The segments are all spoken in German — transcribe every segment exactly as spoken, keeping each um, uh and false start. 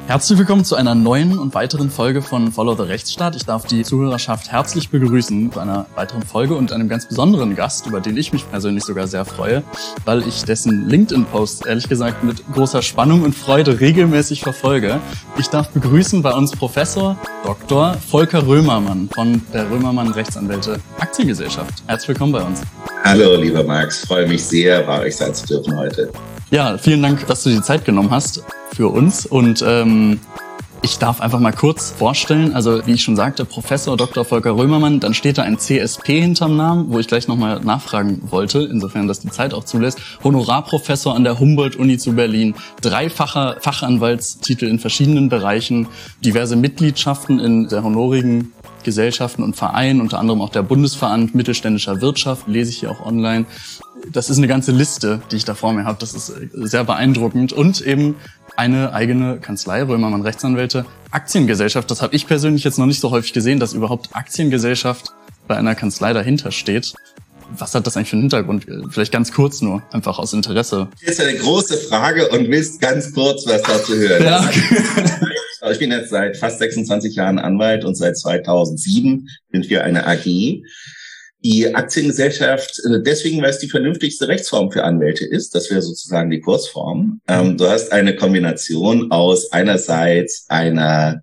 Herzlich willkommen zu einer neuen und weiteren Folge von Follow the Rechtsstaat. Ich darf die Zuhörerschaft herzlich begrüßen zu einer weiteren Folge und einem ganz besonderen Gast, über den ich mich persönlich sogar sehr freue, weil ich dessen LinkedIn-Posts ehrlich gesagt mit großer Spannung und Freude regelmäßig verfolge. Ich darf begrüßen bei uns Professor Doktor Volker Römermann von der Römermann Rechtsanwälte Aktiengesellschaft. Herzlich willkommen bei uns. Hallo, lieber Max. Freue mich sehr, bei euch sein zu dürfen heute. Ja, vielen Dank, dass du dir die Zeit genommen hast für uns und ähm, ich darf einfach mal kurz vorstellen, also wie ich schon sagte, Professor Doktor Volker Römermann, dann steht da ein C S P hinterm Namen, wo ich gleich nochmal nachfragen wollte, insofern das die Zeit auch zulässt. Honorarprofessor an der Humboldt-Uni zu Berlin, dreifacher Fachanwaltstitel in verschiedenen Bereichen, diverse Mitgliedschaften in sehr honorigen Gesellschaften und Vereinen, unter anderem auch der Bundesverband mittelständischer Wirtschaft, lese ich hier auch online. Das ist eine ganze Liste, die ich da vor mir habe. Das ist sehr beeindruckend. Und eben eine eigene Kanzlei, Römermann Rechtsanwälte, Aktiengesellschaft. Das habe ich persönlich jetzt noch nicht so häufig gesehen, dass überhaupt Aktiengesellschaft bei einer Kanzlei dahinter steht. Was hat das eigentlich für einen Hintergrund? Vielleicht ganz kurz nur, einfach aus Interesse. Jetzt eine große Frage und willst ganz kurz was dazu hören. Ja, okay. Ich bin jetzt seit fast sechsundzwanzig Jahren Anwalt und seit zweitausendsieben sind wir eine A G. Die Aktiengesellschaft, deswegen, weil es die vernünftigste Rechtsform für Anwälte ist, das wäre sozusagen die Kurzform. Ähm, du hast eine Kombination aus einerseits einer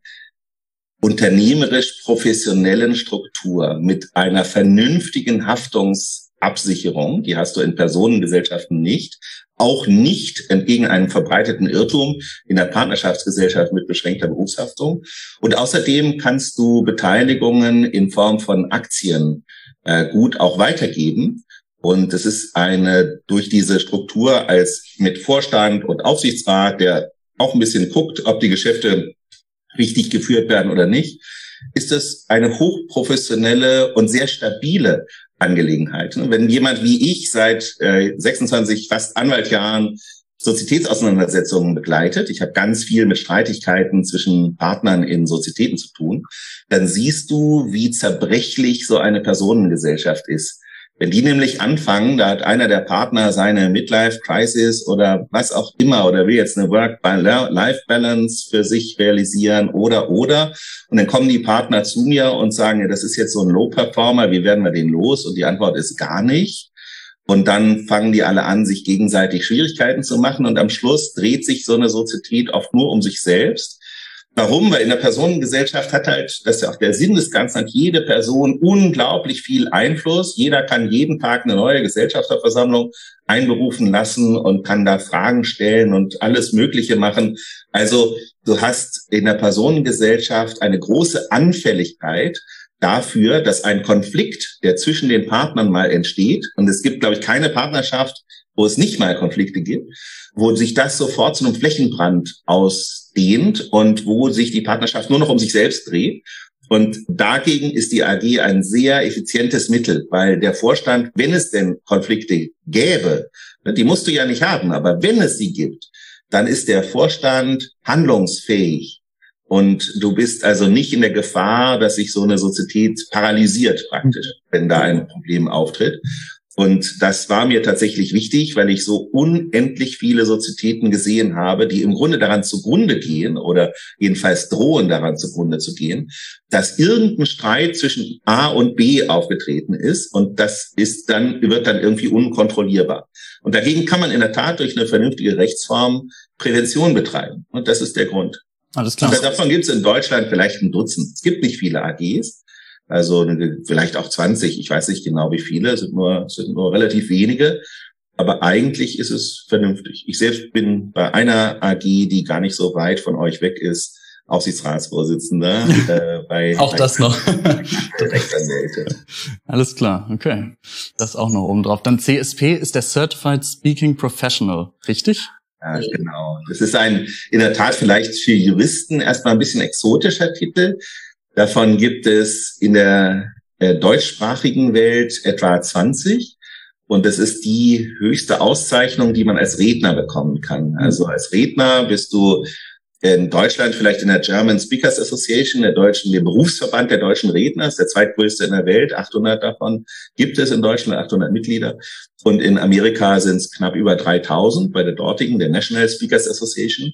unternehmerisch-professionellen Struktur mit einer vernünftigen Haftungsabsicherung, die hast du in Personengesellschaften nicht, auch nicht entgegen einem verbreiteten Irrtum in der Partnerschaftsgesellschaft mit beschränkter Berufshaftung. Und außerdem kannst du Beteiligungen in Form von Aktien äh, gut auch weitergeben. Und es ist eine, durch diese Struktur als mit Vorstand und Aufsichtsrat, der auch ein bisschen guckt, ob die Geschäfte richtig geführt werden oder nicht, ist es eine hochprofessionelle und sehr stabile Angelegenheit. Wenn jemand wie ich seit äh, sechsundzwanzig, fast Anwaltjahren Sozietätsauseinandersetzungen begleitet, ich habe ganz viel mit Streitigkeiten zwischen Partnern in Sozietäten zu tun, dann siehst du, wie zerbrechlich so eine Personengesellschaft ist. Wenn die nämlich anfangen, da hat einer der Partner seine Midlife-Crisis oder was auch immer oder will jetzt eine Work-Life-Balance für sich realisieren oder, oder. Und dann kommen die Partner zu mir und sagen, ja, das ist jetzt so ein Low-Performer, wie werden wir den los? Und die Antwort ist gar nicht. Und dann fangen die alle an, sich gegenseitig Schwierigkeiten zu machen. Und am Schluss dreht sich so eine Sozietät oft nur um sich selbst. Warum? Weil in der Personengesellschaft hat halt, das ist ja auch der Sinn des Ganzen, hat jede Person unglaublich viel Einfluss. Jeder kann jeden Tag eine neue Gesellschafterversammlung einberufen lassen und kann da Fragen stellen und alles Mögliche machen. Also du hast in der Personengesellschaft eine große Anfälligkeit dafür, dass ein Konflikt, der zwischen den Partnern mal entsteht, und es gibt, glaube ich, keine Partnerschaft, wo es nicht mal Konflikte gibt, wo sich das sofort zu einem Flächenbrand ausdehnt und wo sich die Partnerschaft nur noch um sich selbst dreht. Und dagegen ist die A G ein sehr effizientes Mittel, weil der Vorstand, wenn es denn Konflikte gäbe, die musst du ja nicht haben, aber wenn es sie gibt, dann ist der Vorstand handlungsfähig. Und du bist also nicht in der Gefahr, dass sich so eine Sozietät paralysiert praktisch, wenn da ein Problem auftritt. Und das war mir tatsächlich wichtig, weil ich so unendlich viele Sozietäten gesehen habe, die im Grunde daran zugrunde gehen oder jedenfalls drohen daran zugrunde zu gehen, dass irgendein Streit zwischen A und B aufgetreten ist und das ist dann, wird dann irgendwie unkontrollierbar. Und dagegen kann man in der Tat durch eine vernünftige Rechtsform Prävention betreiben. Und das ist der Grund. Alles klar. Und davon gibt es in Deutschland vielleicht ein Dutzend. Es gibt nicht viele A Gs. Also vielleicht auch zwanzig, ich weiß nicht genau wie viele, es sind nur, es sind nur relativ wenige, aber eigentlich ist es vernünftig. Ich selbst bin bei einer A G, die gar nicht so weit von euch weg ist, Aufsichtsratsvorsitzender. äh, bei, auch bei das noch. Rechtsanwälte. Alles klar, okay. Das auch noch oben drauf. Dann C S P ist der Certified Speaking Professional, richtig? Ja, genau. Das ist ein, in der Tat vielleicht für Juristen erstmal ein bisschen exotischer Titel. Davon gibt es in der äh, deutschsprachigen Welt etwa zwanzig. Und das ist die höchste Auszeichnung, die man als Redner bekommen kann. Also als Redner bist du in Deutschland vielleicht in der German Speakers Association, der deutschen, der Berufsverband der deutschen Redner, ist der zweitgrößte in der Welt, achthundert davon gibt es in Deutschland, achthundert Mitglieder. Und in Amerika sind es knapp über dreitausend bei der dortigen, der National Speakers Association.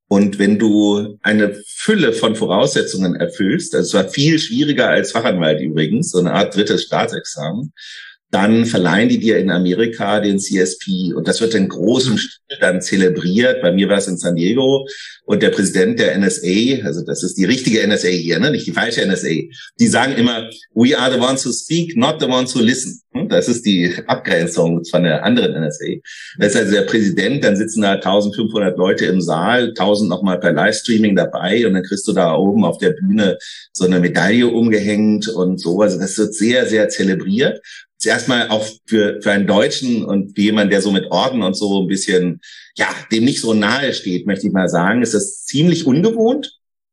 Und wenn du eine Fülle von Voraussetzungen erfüllst, also es war viel schwieriger als Fachanwalt übrigens, so eine Art drittes Staatsexamen, dann verleihen die dir in Amerika den C S P. Und das wird in großem Stil dann zelebriert. Bei mir war es in San Diego. Und der Präsident der N S A, also das ist die richtige N S A hier, ne, nicht die falsche N S A, die sagen immer, we are the ones who speak, not the ones who listen. Das ist die Abgrenzung von der anderen N S A. Das ist also der Präsident, dann sitzen da eintausendfünfhundert Leute im Saal, tausend nochmal per Livestreaming dabei und dann kriegst du da oben auf der Bühne so eine Medaille umgehängt und so. Also das wird sehr, sehr zelebriert. Zuerst mal auch für, für einen Deutschen und für jemanden, der so mit Orden und so ein bisschen, ja, dem nicht so nahe steht, möchte ich mal sagen, ist das ziemlich ungewohnt.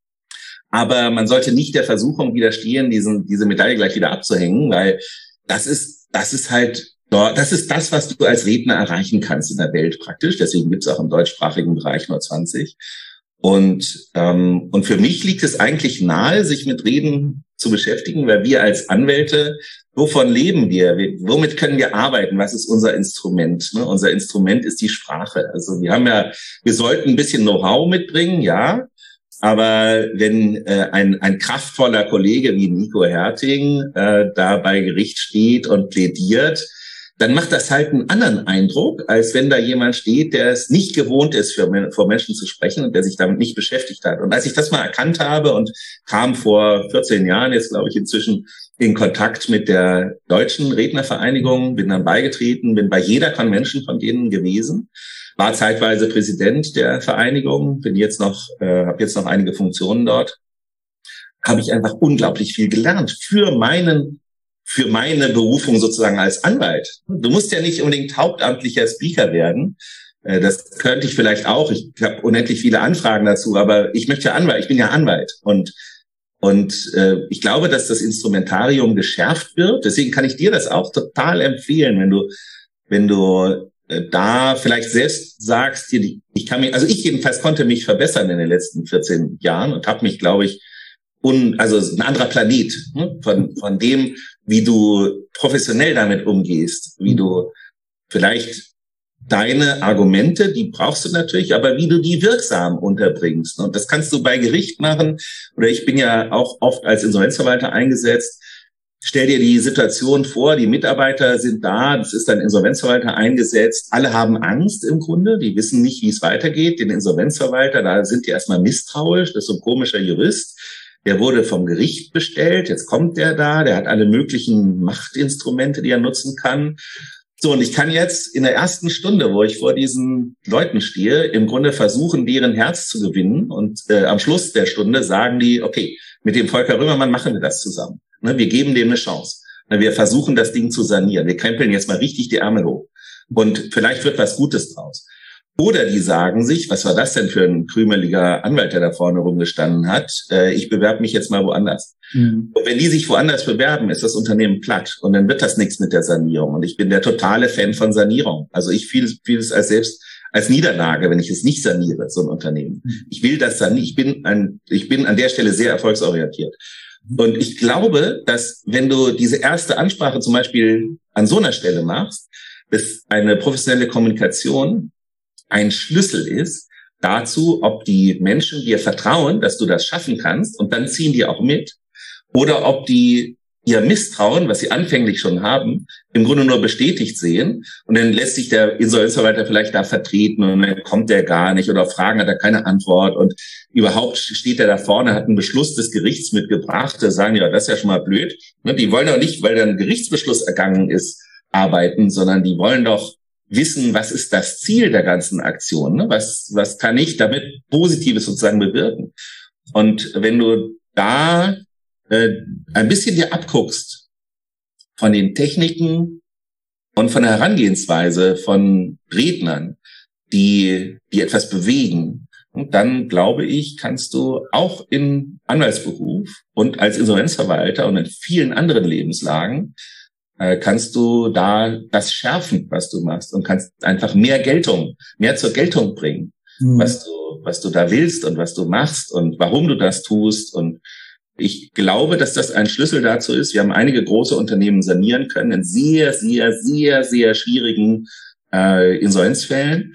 Aber man sollte nicht der Versuchung widerstehen, diesen, diese Medaille gleich wieder abzuhängen, weil das ist, das ist halt, das ist das, was du als Redner erreichen kannst in der Welt praktisch. Deswegen gibt es auch im deutschsprachigen Bereich nur zwanzig. Und, ähm, und für mich liegt es eigentlich nahe, sich mit Reden zu beschäftigen, weil wir als Anwälte, wovon leben wir? wir? Womit können wir arbeiten? Was ist unser Instrument? Ne? Unser Instrument ist die Sprache. Also wir haben ja, wir sollten ein bisschen Know-how mitbringen, ja. Aber wenn äh, ein, ein kraftvoller Kollege wie Nico Herting äh, da bei Gericht steht und plädiert, dann macht das halt einen anderen Eindruck, als wenn da jemand steht, der es nicht gewohnt ist, für, vor Menschen zu sprechen und der sich damit nicht beschäftigt hat. Und als ich das mal erkannt habe und kam vor vierzehn Jahren, jetzt glaube ich inzwischen, in Kontakt mit der Deutschen Rednervereinigung, bin dann beigetreten, bin bei jeder Convention von denen gewesen, war zeitweise Präsident der Vereinigung, bin jetzt noch, äh, habe jetzt noch einige Funktionen dort, habe ich einfach unglaublich viel gelernt für meinen für meine Berufung sozusagen als Anwalt. Du musst ja nicht unbedingt hauptamtlicher Speaker werden. Das könnte ich vielleicht auch. Ich habe unendlich viele Anfragen dazu, aber ich möchte ja Anwalt, ich bin ja Anwalt. Und, und äh, ich glaube, dass das Instrumentarium geschärft wird. Deswegen kann ich dir das auch total empfehlen, wenn du, wenn du äh, da vielleicht selbst sagst, ich kann mich, also ich jedenfalls konnte mich verbessern in den letzten vierzehn Jahren und habe mich, glaube ich, un, also ein anderer Planet, hm, von, von dem, wie du professionell damit umgehst, wie du vielleicht deine Argumente, die brauchst du natürlich, aber wie du die wirksam unterbringst. Und das kannst du bei Gericht machen. Oder ich bin ja auch oft als Insolvenzverwalter eingesetzt. Stell dir die Situation vor, die Mitarbeiter sind da, das ist ein Insolvenzverwalter eingesetzt. Alle haben Angst im Grunde, die wissen nicht, wie es weitergeht. Den Insolvenzverwalter, da sind die erstmal misstrauisch, das ist so ein komischer Jurist. Der wurde vom Gericht bestellt, jetzt kommt der da, der hat alle möglichen Machtinstrumente, die er nutzen kann. So, und ich kann jetzt in der ersten Stunde, wo ich vor diesen Leuten stehe, im Grunde versuchen, deren Herz zu gewinnen. Und äh, am Schluss der Stunde sagen die, okay, mit dem Volker Römermann machen wir das zusammen. Ne, wir geben dem eine Chance. Ne, wir versuchen, das Ding zu sanieren. Wir krempeln jetzt mal richtig die Ärmel hoch. Und vielleicht wird was Gutes draus. Oder die sagen sich, was war das denn für ein krümeliger Anwalt, der da vorne rumgestanden hat? Äh, ich bewerbe mich jetzt mal woanders. Mhm. Und wenn die sich woanders bewerben, ist das Unternehmen platt. Und dann wird das nichts mit der Sanierung. Und ich bin der totale Fan von Sanierung. Also ich fühle es als selbst als Niederlage, wenn ich es nicht saniere, so ein Unternehmen. Mhm. Ich will das sanieren. Ich bin ein, ich bin an der Stelle sehr erfolgsorientiert. Mhm. Und ich glaube, dass wenn du diese erste Ansprache zum Beispiel an so einer Stelle machst, dass eine professionelle Kommunikation ein Schlüssel ist dazu, ob die Menschen dir vertrauen, dass du das schaffen kannst und dann ziehen die auch mit, oder ob die ihr Misstrauen, was sie anfänglich schon haben, im Grunde nur bestätigt sehen und dann lässt sich der Insolvenzverwalter vielleicht da vertreten und dann kommt der gar nicht oder auf Fragen hat er keine Antwort und überhaupt steht er da vorne, hat einen Beschluss des Gerichts mitgebracht, da sagen ja, das ist ja schon mal blöd. Die wollen doch nicht, weil da ein Gerichtsbeschluss ergangen ist, arbeiten, sondern die wollen doch wissen, was ist das Ziel der ganzen Aktion, ne? Was, was kann ich damit Positives sozusagen bewirken? Und wenn du da äh, ein bisschen dir abguckst von den Techniken und von der Herangehensweise von Rednern, die, die etwas bewegen, und dann, glaube ich, kannst du auch im Anwaltsberuf und als Insolvenzverwalter und in vielen anderen Lebenslagen kannst du da das schärfen, was du machst und kannst einfach mehr Geltung, mehr zur Geltung bringen, mhm. was du, was du da willst und was du machst und warum du das tust. Und ich glaube, dass das ein Schlüssel dazu ist. Wir haben einige große Unternehmen sanieren können in sehr, sehr, sehr, sehr schwierigen äh, Insolvenzfällen.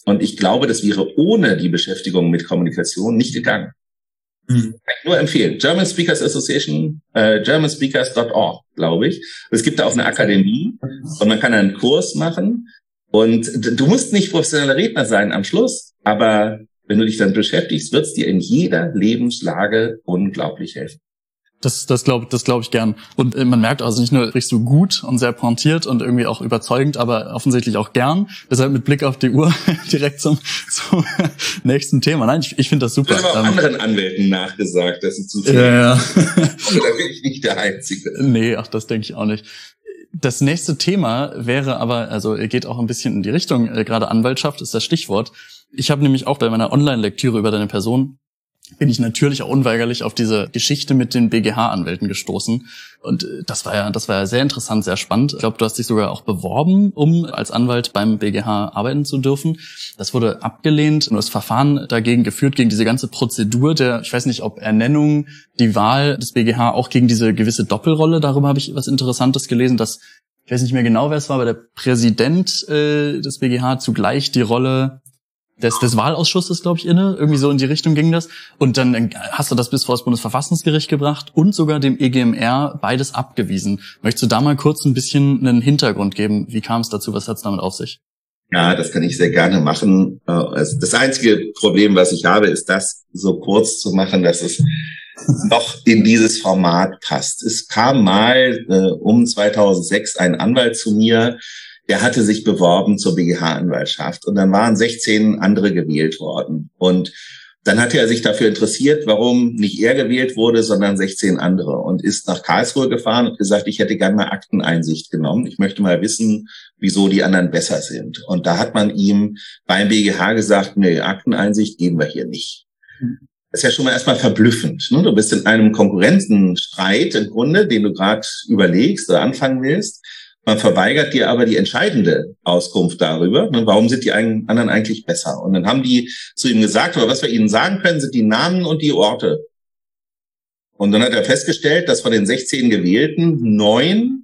Und ich glaube, das wäre ohne die Beschäftigung mit Kommunikation nicht gegangen. Hm. Kann ich nur empfehlen. German Speakers Association, äh, german speakers dot org, glaube ich. Es gibt da auch eine Akademie und man kann einen Kurs machen. Und du musst nicht professioneller Redner sein am Schluss, aber wenn du dich dann beschäftigst, wird es dir in jeder Lebenslage unglaublich helfen. Das, das glaube das glaub ich gern. Und äh, man merkt also nicht nur, sprichst du gut und sehr pointiert und irgendwie auch überzeugend, aber offensichtlich auch gern. Deshalb mit Blick auf die Uhr direkt zum, zum nächsten Thema. Nein, ich, ich finde das super. Ich habe auch ähm, anderen Anwälten nachgesagt, dass es zu viel ja, ist. Also, da bin ich nicht der Einzige. Nee, ach, das denke ich auch nicht. Das nächste Thema wäre aber, also geht auch ein bisschen in die Richtung, äh, gerade Anwaltschaft ist das Stichwort. Ich habe nämlich auch bei meiner Online-Lektüre über deine Person bin ich natürlich auch unweigerlich auf diese Geschichte mit den B G H-Anwälten gestoßen. Und das war ja, das war ja sehr interessant, sehr spannend. Ich glaube, du hast dich sogar auch beworben, um als Anwalt beim B G H arbeiten zu dürfen. Das wurde abgelehnt und das Verfahren dagegen geführt, gegen diese ganze Prozedur der, ich weiß nicht, ob Ernennung, die Wahl des B G H, auch gegen diese gewisse Doppelrolle. Darüber habe ich was Interessantes gelesen, dass, ich weiß nicht mehr genau, wer es war, aber der Präsident äh, des B G H zugleich die Rolle Des, des Wahlausschusses, glaube ich, inne. Irgendwie so in die Richtung ging das. Und dann hast du das bis vor das Bundesverfassungsgericht gebracht und sogar dem E G M R beides abgewiesen. Möchtest du da mal kurz ein bisschen einen Hintergrund geben? Wie kam es dazu? Was hat es damit auf sich? Ja, das kann ich sehr gerne machen. Das einzige Problem, was ich habe, ist das so kurz zu machen, dass es noch in dieses Format passt. Es kam mal äh, um zweitausendsechs ein Anwalt zu mir, der hatte sich beworben zur B G H-Anwaltschaft und dann waren sechzehn andere gewählt worden. Und dann hatte er sich dafür interessiert, warum nicht er gewählt wurde, sondern sechzehn andere und ist nach Karlsruhe gefahren und gesagt, ich hätte gerne mal Akteneinsicht genommen. Ich möchte mal wissen, wieso die anderen besser sind. Und da hat man ihm beim B G H gesagt, nee, Akteneinsicht geben wir hier nicht. Das ist ja schon mal erstmal verblüffend. Ne? Du bist in einem Konkurrentenstreit im Grunde, den du gerade überlegst oder anfangen willst. Man verweigert dir aber die entscheidende Auskunft darüber, ne, warum sind die anderen eigentlich besser. Und dann haben die zu ihm gesagt, aber was wir ihnen sagen können, sind die Namen und die Orte. Und dann hat er festgestellt, dass von den sechzehn Gewählten neun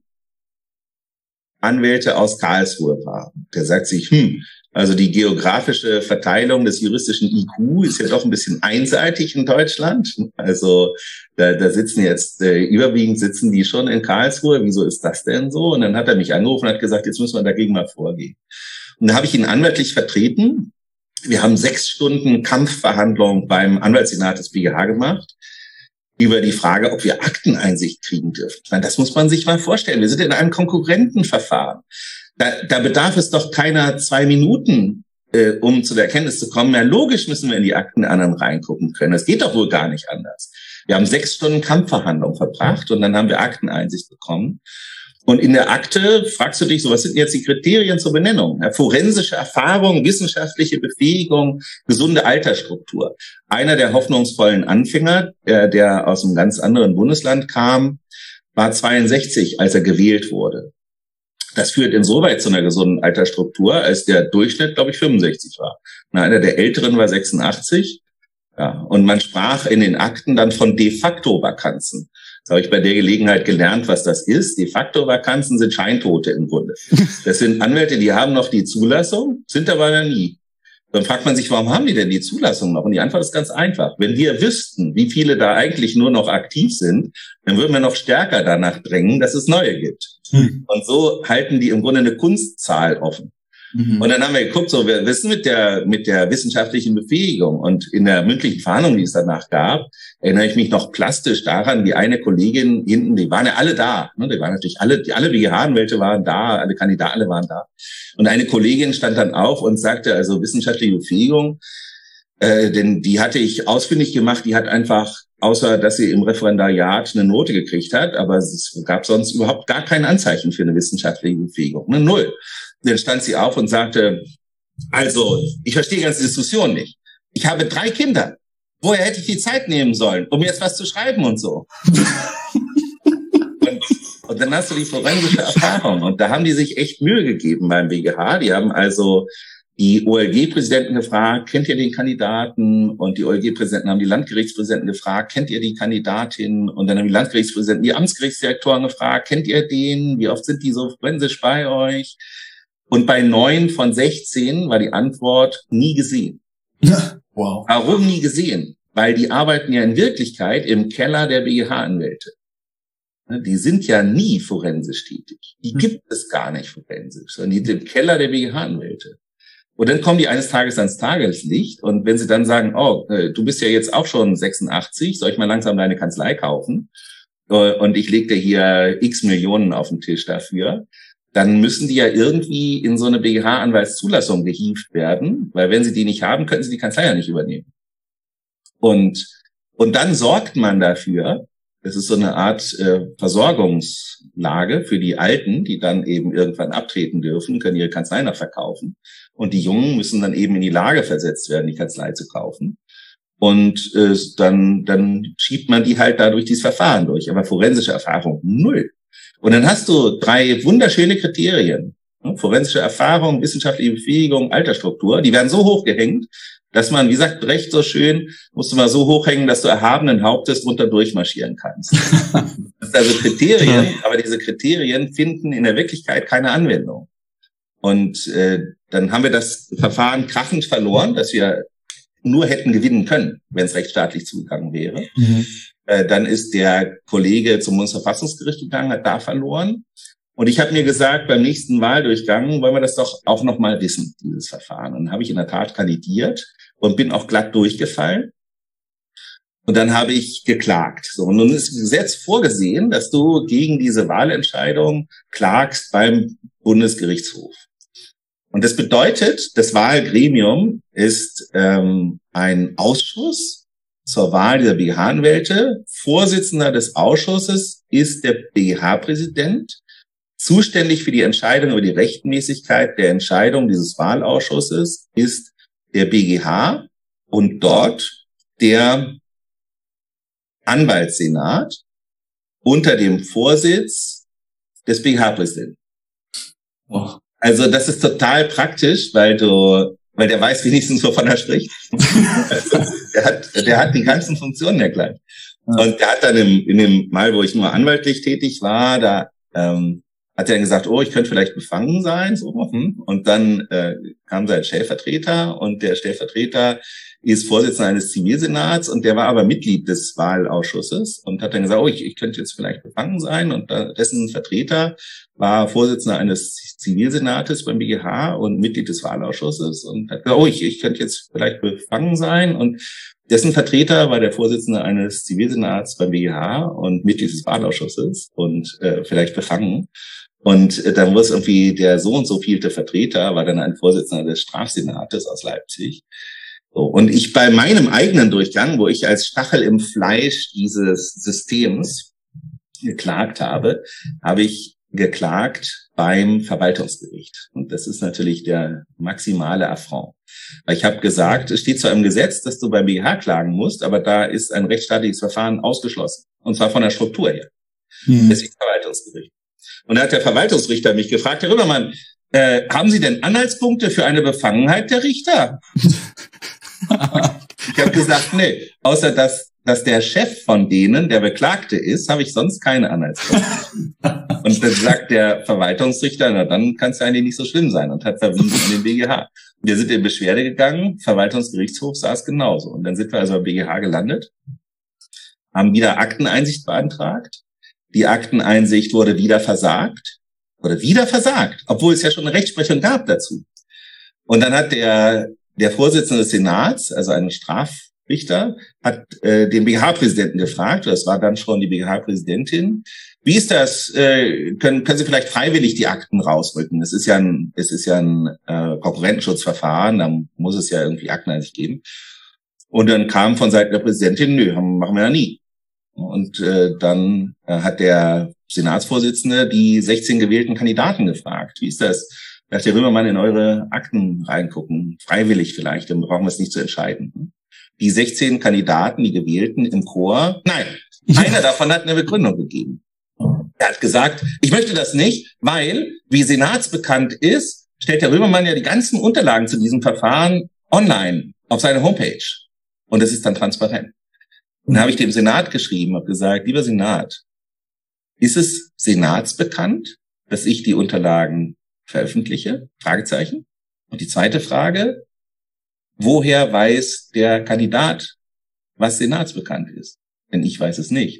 Anwälte aus Karlsruhe waren. Der sagt sich, hm, also die geografische Verteilung des juristischen I Q ist ja doch ein bisschen einseitig in Deutschland. Also da, da sitzen jetzt, äh, überwiegend sitzen die schon in Karlsruhe. Wieso ist das denn so? Und dann hat er mich angerufen und hat gesagt, jetzt müssen wir dagegen mal vorgehen. Und dann habe ich ihn anwaltlich vertreten. Wir haben sechs Stunden Kampfverhandlung beim Anwaltssenat des B G H gemacht über die Frage, ob wir Akteneinsicht kriegen dürfen. Ich meine, das muss man sich mal vorstellen. Wir sind in einem Konkurrentenverfahren. Da, da bedarf es doch keiner zwei Minuten, äh, um zu der Erkenntnis zu kommen, ja logisch müssen wir in die Akten der anderen reingucken können. Das geht doch wohl gar nicht anders. Wir haben sechs Stunden Kampfverhandlung verbracht und dann haben wir Akteneinsicht bekommen. Und in der Akte fragst du dich so, was sind jetzt die Kriterien zur Benennung? Ja, forensische Erfahrung, wissenschaftliche Befähigung, gesunde Altersstruktur. Einer der hoffnungsvollen Anfänger, der, der aus einem ganz anderen Bundesland kam, war zweiundsechzig, als er gewählt wurde. Das führt insoweit zu einer gesunden Altersstruktur, als der Durchschnitt, glaube ich, fünfundsechzig war. Und einer der Älteren war sechsundachtzig. Ja, und man sprach in den Akten dann von de facto Vakanzen. Das habe ich bei der Gelegenheit gelernt, was das ist. De facto Vakanzen sind Scheintote im Grunde. Das sind Anwälte, die haben noch die Zulassung, sind aber da nie. Dann fragt man sich, warum haben die denn die Zulassung noch? Und die Antwort ist ganz einfach. Wenn wir wüssten, wie viele da eigentlich nur noch aktiv sind, dann würden wir noch stärker danach drängen, dass es neue gibt. Hm. Und so halten die im Grunde eine Kunstzahl offen. Mhm. Und dann haben wir geguckt, so, wir wissen mit der, mit der wissenschaftlichen Befähigung und in der mündlichen Verhandlung, die es danach gab, erinnere ich mich noch plastisch daran, wie eine Kollegin hinten, die waren ja alle da, ne? Die waren natürlich alle, die, alle B G H-Anwälte waren da, alle Kandidaten, alle waren da. Und eine Kollegin stand dann auf und sagte, also wissenschaftliche Befähigung, äh, denn die hatte ich ausfindig gemacht, die hat einfach, außer dass sie im Referendariat eine Note gekriegt hat, aber es gab sonst überhaupt gar kein Anzeichen für eine wissenschaftliche Befähigung, ne? Null. Dann stand sie auf und sagte, also, ich verstehe die ganze Diskussion nicht. Ich habe drei Kinder. Woher hätte ich die Zeit nehmen sollen, um jetzt was zu schreiben und so? und, und dann hast du die forensische Erfahrung. Und da haben die sich echt Mühe gegeben beim B G H. Die haben also die O L G-Präsidenten gefragt, kennt ihr den Kandidaten? Und die O L G-Präsidenten haben die Landgerichtspräsidenten gefragt, kennt ihr die Kandidatin? Und dann haben die Landgerichtspräsidenten die Amtsgerichtsdirektoren gefragt, kennt ihr den? Wie oft sind die so forensisch bei euch? Und bei neun von sechzehn war die Antwort nie gesehen. Wow. Warum nie gesehen? Weil die arbeiten ja in Wirklichkeit im Keller der B G H-Anwälte. Die sind ja nie forensisch tätig. Die gibt es gar nicht forensisch, sondern die sind im Keller der B G H-Anwälte. Und dann kommen die eines Tages ans Tageslicht und wenn sie dann sagen, oh, du bist ja jetzt auch schon sechsundachtzig, soll ich mal langsam deine Kanzlei kaufen? Und ich leg dir hier x Millionen auf den Tisch dafür, dann müssen die ja irgendwie in so eine B G H-Anwaltszulassung gehievt werden, weil wenn sie die nicht haben, können sie die Kanzlei ja nicht übernehmen. Und, und dann sorgt man dafür, das ist so eine Art äh, Versorgungslage für die Alten, die dann eben irgendwann abtreten dürfen, können ihre Kanzlei noch verkaufen. Und die Jungen müssen dann eben in die Lage versetzt werden, die Kanzlei zu kaufen. Und äh, dann, dann schiebt man die halt dadurch dieses Verfahren durch. Aber forensische Erfahrung, null. Und dann hast du drei wunderschöne Kriterien. Forensische Erfahrung, wissenschaftliche Befähigung, Altersstruktur. Die werden so hochgehängt, dass man, wie sagt Brecht so schön, musst du mal so hochhängen, dass du erhabenen Hauptes drunter durchmarschieren kannst. Das sind also Kriterien, aber diese Kriterien finden in der Wirklichkeit keine Anwendung. Und äh, dann haben wir das Verfahren krachend verloren, dass wir nur hätten gewinnen können, wenn es rechtsstaatlich zugegangen wäre. Mhm. Äh, dann ist der Kollege zum Bundesverfassungsgericht gegangen, hat da verloren. Und ich habe mir gesagt, beim nächsten Wahldurchgang wollen wir das doch auch noch mal wissen, dieses Verfahren. Und dann habe ich in der Tat kandidiert und bin auch glatt durchgefallen. Und dann habe ich geklagt. So, und nun ist im Gesetz vorgesehen, dass du gegen diese Wahlentscheidung klagst beim Bundesgerichtshof. Und das bedeutet, das Wahlgremium ist ähm, ein Ausschuss zur Wahl dieser B G H-Anwälte. Vorsitzender des Ausschusses ist der B G H-Präsident. Zuständig für die Entscheidung über die Rechtmäßigkeit der Entscheidung dieses Wahlausschusses ist der B G H und dort der Anwaltssenat unter dem Vorsitz des B G H-Präsidenten. Oh. Also das ist total praktisch, weil du, weil der weiß wenigstens, wovon er spricht. Also, der hat, der hat die ganzen Funktionen ja gleich. Ja. Und der hat dann im, in dem Mal, wo ich nur anwaltlich tätig war, da ähm, hat er dann gesagt, oh, ich könnte vielleicht befangen sein, so. Und dann äh, kam sein Stellvertreter und der Stellvertreter ist Vorsitzender eines Zivilsenats und der war aber Mitglied des Wahlausschusses und hat dann gesagt, oh, ich, ich könnte jetzt vielleicht befangen sein und da, dessen Vertreter war Vorsitzender eines Zivilsenates beim B G H und Mitglied des Wahlausschusses und hat gesagt, oh, ich, ich könnte jetzt vielleicht befangen sein und dessen Vertreter war der Vorsitzende eines Zivilsenats beim B G H und Mitglied des Wahlausschusses und äh, vielleicht befangen. Und äh, dann muss irgendwie der so und so vielte Vertreter, war dann ein Vorsitzender des Strafsenates aus Leipzig. So, und ich bei meinem eigenen Durchgang, wo ich als Stachel im Fleisch dieses Systems geklagt habe, habe ich geklagt beim Verwaltungsgericht. Und das ist natürlich der maximale Affront. Weil ich habe gesagt, es steht zwar im Gesetz, dass du beim B G H klagen musst, aber da ist ein rechtsstaatliches Verfahren ausgeschlossen. Und zwar von der Struktur her. Mhm. Deswegen Verwaltungsgericht. Und da hat der Verwaltungsrichter mich gefragt, Herr Römermann, äh, haben Sie denn Anhaltspunkte für eine Befangenheit der Richter? Ich habe gesagt, nee, außer dass, dass der Chef von denen, der Beklagte ist, habe ich sonst keine Anhaltspunkte. Und dann sagt der Verwaltungsrichter, na dann kann es ja eigentlich nicht so schlimm sein und hat verwiesen an den B G H. Wir sind in Beschwerde gegangen, Verwaltungsgerichtshof saß genauso. Und dann sind wir also am B G H gelandet, haben wieder Akteneinsicht beantragt. Die Akteneinsicht wurde wieder versagt, wurde wieder versagt, obwohl es ja schon eine Rechtsprechung gab dazu. Und dann hat der der Vorsitzende des Senats, also ein Strafrichter, hat äh, den B G H-Präsidenten gefragt, das war dann schon die B G H-Präsidentin, wie ist das, äh, können können Sie vielleicht freiwillig die Akten rausrücken? Es ist ja ein es ist ja ein äh, Konkurrentenschutzverfahren, da muss es ja irgendwie Akteneinsicht geben. Und dann kam von Seiten der Präsidentin, nö, machen wir ja nie. Und äh, dann äh, hat der Senatsvorsitzende die sechzehn gewählten Kandidaten gefragt. Wie ist das? Lasst ihr Römermann in eure Akten reingucken. Freiwillig vielleicht, dann brauchen wir es nicht zu entscheiden. Die sechzehn Kandidaten, die gewählten im Chor, nein, einer davon hat eine Begründung gegeben. Er hat gesagt, ich möchte das nicht, weil, wie senatsbekannt ist, stellt der Römermann ja die ganzen Unterlagen zu diesem Verfahren online auf seine Homepage. Und das ist dann transparent. Und dann habe ich dem Senat geschrieben, habe gesagt, lieber Senat, ist es senatsbekannt, dass ich die Unterlagen veröffentliche? Fragezeichen. Und die zweite Frage, woher weiß der Kandidat, was senatsbekannt ist? Denn ich weiß es nicht.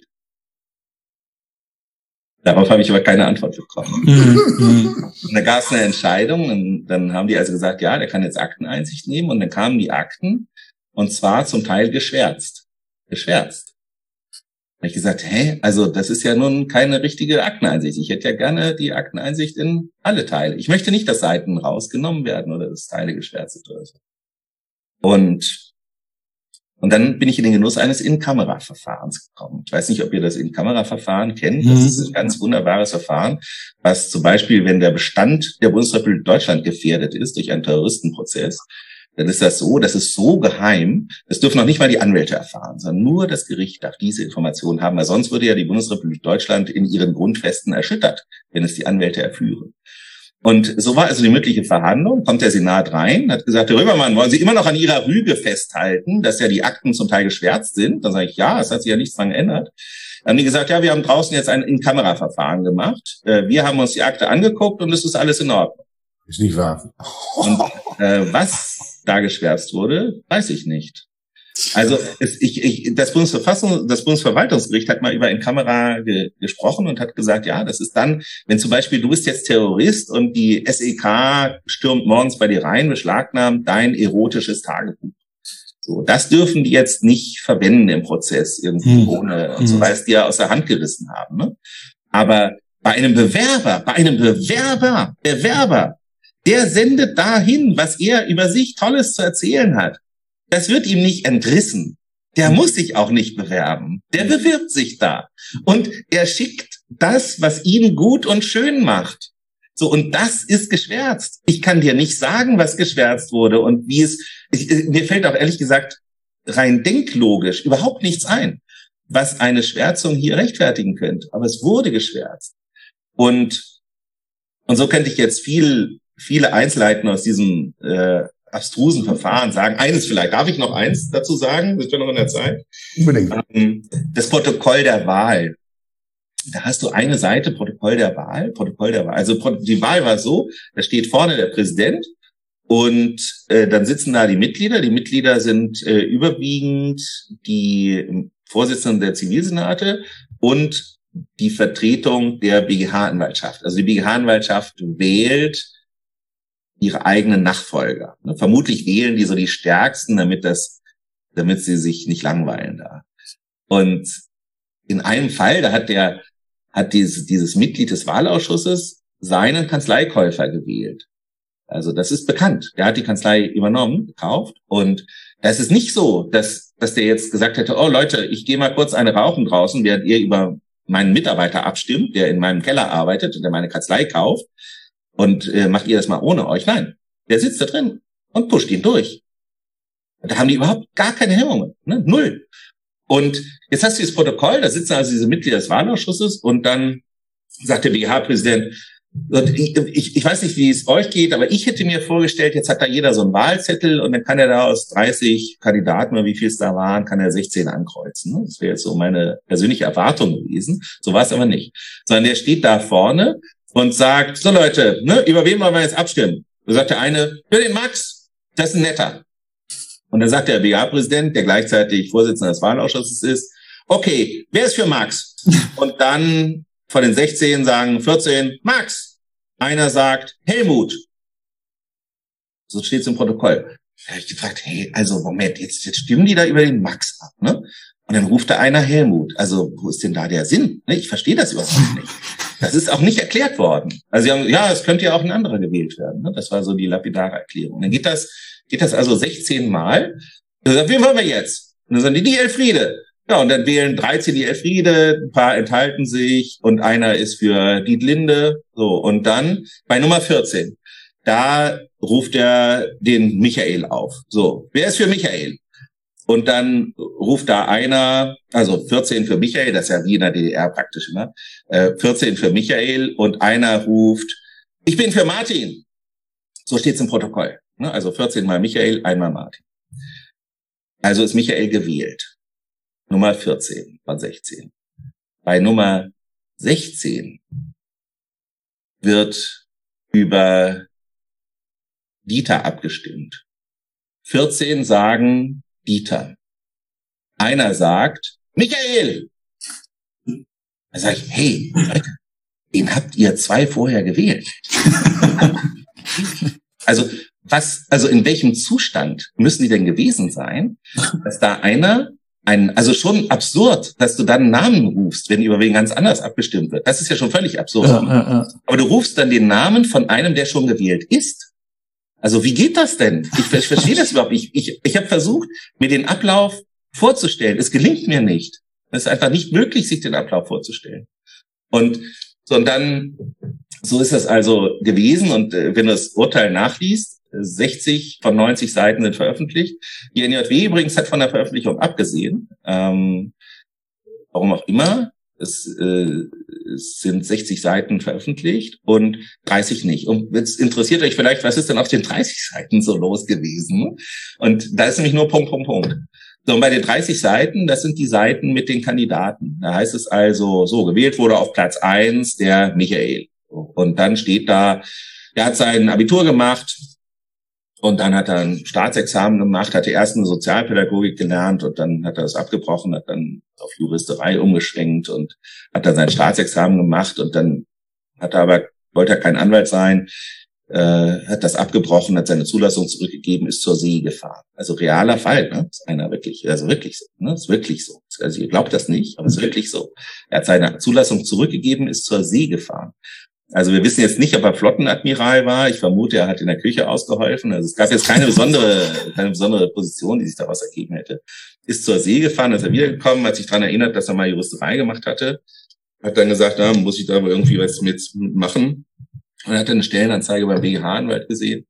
Darauf habe ich aber keine Antwort bekommen. Mhm. Und da gab es eine Entscheidung und dann haben die also gesagt, ja, der kann jetzt Akteneinsicht nehmen und dann kamen die Akten und zwar zum Teil geschwärzt. Geschwärzt. Da habe ich gesagt, hä, also das ist ja nun keine richtige Akteneinsicht. Ich hätte ja gerne die Akteneinsicht in alle Teile. Ich möchte nicht, dass Seiten rausgenommen werden oder dass Teile geschwärzt sind oder so. Und Und dann bin ich in den Genuss eines In-Kamera-Verfahrens gekommen. Ich weiß nicht, ob ihr das In-Kamera-Verfahren kennt. Das ist ein ganz wunderbares Verfahren, was zum Beispiel, wenn der Bestand der Bundesrepublik Deutschland gefährdet ist durch einen Terroristenprozess, dann ist das so, das ist so geheim, das dürfen noch nicht mal die Anwälte erfahren, sondern nur das Gericht darf diese Informationen haben, weil sonst würde ja die Bundesrepublik Deutschland in ihren Grundfesten erschüttert, wenn es die Anwälte erführen. Und so war also die mündliche Verhandlung, kommt der Senat rein, hat gesagt, Herr Römermann, wollen Sie immer noch an Ihrer Rüge festhalten, dass ja die Akten zum Teil geschwärzt sind? Dann sage ich, ja, es hat sich ja nichts dran geändert. Dann haben die gesagt, ja, wir haben draußen jetzt ein In-Kamera-Verfahren gemacht. Wir haben uns die Akte angeguckt und es ist alles in Ordnung. Ist nicht wahr. Und äh, was da geschwärzt wurde, weiß ich nicht. Also es, ich, ich, das Bundesverfassung, das Bundesverwaltungsgericht hat mal über In-Kamera ge, gesprochen und hat gesagt, ja, das ist dann, wenn zum Beispiel du bist jetzt Terrorist und die S E K stürmt morgens bei dir rein, beschlagnahmt dein erotisches Tagebuch. So, das dürfen die jetzt nicht verwenden im Prozess irgendwie hm. ohne, und so, weil es die ja aus der Hand gerissen haben. Ne? Aber bei einem Bewerber, bei einem Bewerber, Bewerber, der sendet dahin, was er über sich Tolles zu erzählen hat. Das wird ihm nicht entrissen. Der muss sich auch nicht bewerben. Der bewirbt sich da. Und er schickt das, was ihn gut und schön macht. So, und das ist geschwärzt. Ich kann dir nicht sagen, was geschwärzt wurde und wie es, ich, mir fällt auch ehrlich gesagt rein denklogisch überhaupt nichts ein, was eine Schwärzung hier rechtfertigen könnte. Aber es wurde geschwärzt. Und, und so könnte ich jetzt viel, viele Einzelheiten aus diesem, äh, abstrusen Verfahren sagen. Eines vielleicht. Darf ich noch eins dazu sagen? Sind wir noch in der Zeit? Unbedingt. Das Protokoll der Wahl. Da hast du eine Seite Protokoll der Wahl. Protokoll der Wahl. Also die Wahl war so, da steht vorne der Präsident und äh, dann sitzen da die Mitglieder. Die Mitglieder sind äh, überwiegend die Vorsitzenden der Zivilsenate und die Vertretung der B G H-Anwaltschaft. Also die B G H-Anwaltschaft wählt ihre eigenen Nachfolger. Ne? Vermutlich wählen die so die Stärksten, damit das, damit sie sich nicht langweilen da. Und in einem Fall, da hat der, hat dieses, dieses Mitglied des Wahlausschusses seinen Kanzleikäufer gewählt. Also das ist bekannt. Der hat die Kanzlei übernommen, gekauft. Und da ist es nicht so, dass, dass der jetzt gesagt hätte, oh Leute, ich gehe mal kurz eine rauchen draußen, während ihr über meinen Mitarbeiter abstimmt, der in meinem Keller arbeitet und der meine Kanzlei kauft. Und äh, macht ihr das mal ohne euch? Nein, der sitzt da drin und pusht ihn durch. Und da haben die überhaupt gar keine Hemmungen, ne? Null. Und jetzt hast du das Protokoll, da sitzen also diese Mitglieder des Wahlausschusses und dann sagt der B G H-Präsident, ich, ich, ich weiß nicht, wie es euch geht, aber ich hätte mir vorgestellt, jetzt hat da jeder so einen Wahlzettel und dann kann er da aus dreißig Kandidaten oder wie viel es da waren, kann er sechzehn ankreuzen. Ne? Das wäre jetzt so meine persönliche Erwartung gewesen. So war es aber nicht. Sondern der steht da vorne und sagt, so Leute, ne, über wen wollen wir jetzt abstimmen? Da sagt der eine, für den Max, das ist ein netter. Und dann sagt der B G H-Präsident, der gleichzeitig Vorsitzender des Wahlausschusses ist, okay, wer ist für Max? Und dann von den sechzehn sagen vierzehn, Max. Einer sagt, Helmut. So steht es im Protokoll. Da habe ich gefragt, hey, also Moment, jetzt, jetzt stimmen die da über den Max ab, ne? Und dann ruft da einer Helmut. Also wo ist denn da der Sinn? Ne? Ich verstehe das überhaupt nicht. Das ist auch nicht erklärt worden. Also sie haben, ja, es könnte ja auch ein anderer gewählt werden. Ne? Das war so die lapidare Erklärung. Dann geht das, geht das also sechzehn Mal. Dann sagt, wen wollen wir jetzt? Und dann sagen die, die Elfriede. Ja, und dann wählen dreizehn die Elfriede, ein paar enthalten sich und einer ist für Dietlinde. So, und dann bei Nummer vierzehn, da ruft er den Michael auf. So, wer ist für Michael? Und dann ruft da einer, also vierzehn für Michael, das ist ja wie in der D D R praktisch immer, äh, vierzehn für Michael und einer ruft, ich bin für Martin. So steht's im Protokoll. Ne? Also vierzehn mal Michael, einmal Martin. Also ist Michael gewählt. Nummer vierzehn von sechzehn. Bei Nummer sechzehn wird über Dieter abgestimmt. vierzehn sagen Dieter. Einer sagt Michael. Da sage ich, hey, Leute, den habt ihr zwei vorher gewählt. Also was, also in welchem Zustand müssen die denn gewesen sein, dass da einer ein, also schon absurd, dass du dann einen Namen rufst, wenn über wen ganz anders abgestimmt wird. Das ist ja schon völlig absurd. Ja, ja, ja. Aber du rufst dann den Namen von einem, der schon gewählt ist. Also wie geht das denn? Ich, ich verstehe das überhaupt nicht. Ich, ich, ich habe versucht, mir den Ablauf vorzustellen. Es gelingt mir nicht. Es ist einfach nicht möglich, sich den Ablauf vorzustellen. Und so und dann, so ist das also gewesen. Und äh, wenn du das Urteil nachliest, sechzig von neunzig Seiten sind veröffentlicht. Die N J W übrigens hat von der Veröffentlichung abgesehen. Ähm, warum auch immer. Es, äh, es sind sechzig Seiten veröffentlicht und dreißig nicht. Und jetzt interessiert euch vielleicht, was ist denn auf den dreißig Seiten so los gewesen? Und da ist nämlich nur Punkt, Punkt, Punkt. So, und bei den dreißig Seiten, das sind die Seiten mit den Kandidaten. Da heißt es also, so, gewählt wurde auf Platz eins der Michael. Und dann steht da, er hat sein Abitur gemacht, und dann hat er ein Staatsexamen gemacht, hatte erst eine Sozialpädagogik gelernt und dann hat er das abgebrochen, hat dann auf Juristerei umgeschwenkt und hat dann sein Staatsexamen gemacht und dann hat er aber, wollte er kein Anwalt sein, äh, hat das abgebrochen, hat seine Zulassung zurückgegeben, ist zur See gefahren. Also realer Fall, ne? Ist einer wirklich, also wirklich so, ne? Ist wirklich so. Also ihr glaubt das nicht, aber es ist wirklich so. Er hat seine Zulassung zurückgegeben, ist zur See gefahren. Also wir wissen jetzt nicht, ob er Flottenadmiral war. Ich vermute, er hat in der Küche ausgeholfen. Also es gab jetzt keine besondere, keine besondere Position, die sich daraus ergeben hätte. Ist zur See gefahren, ist er wiedergekommen, hat sich daran erinnert, dass er mal Juristerei gemacht hatte. Hat dann gesagt, na, muss ich da aber irgendwie was mit machen. Und er hat dann eine Stellenanzeige beim B G H-Anwalt gesehen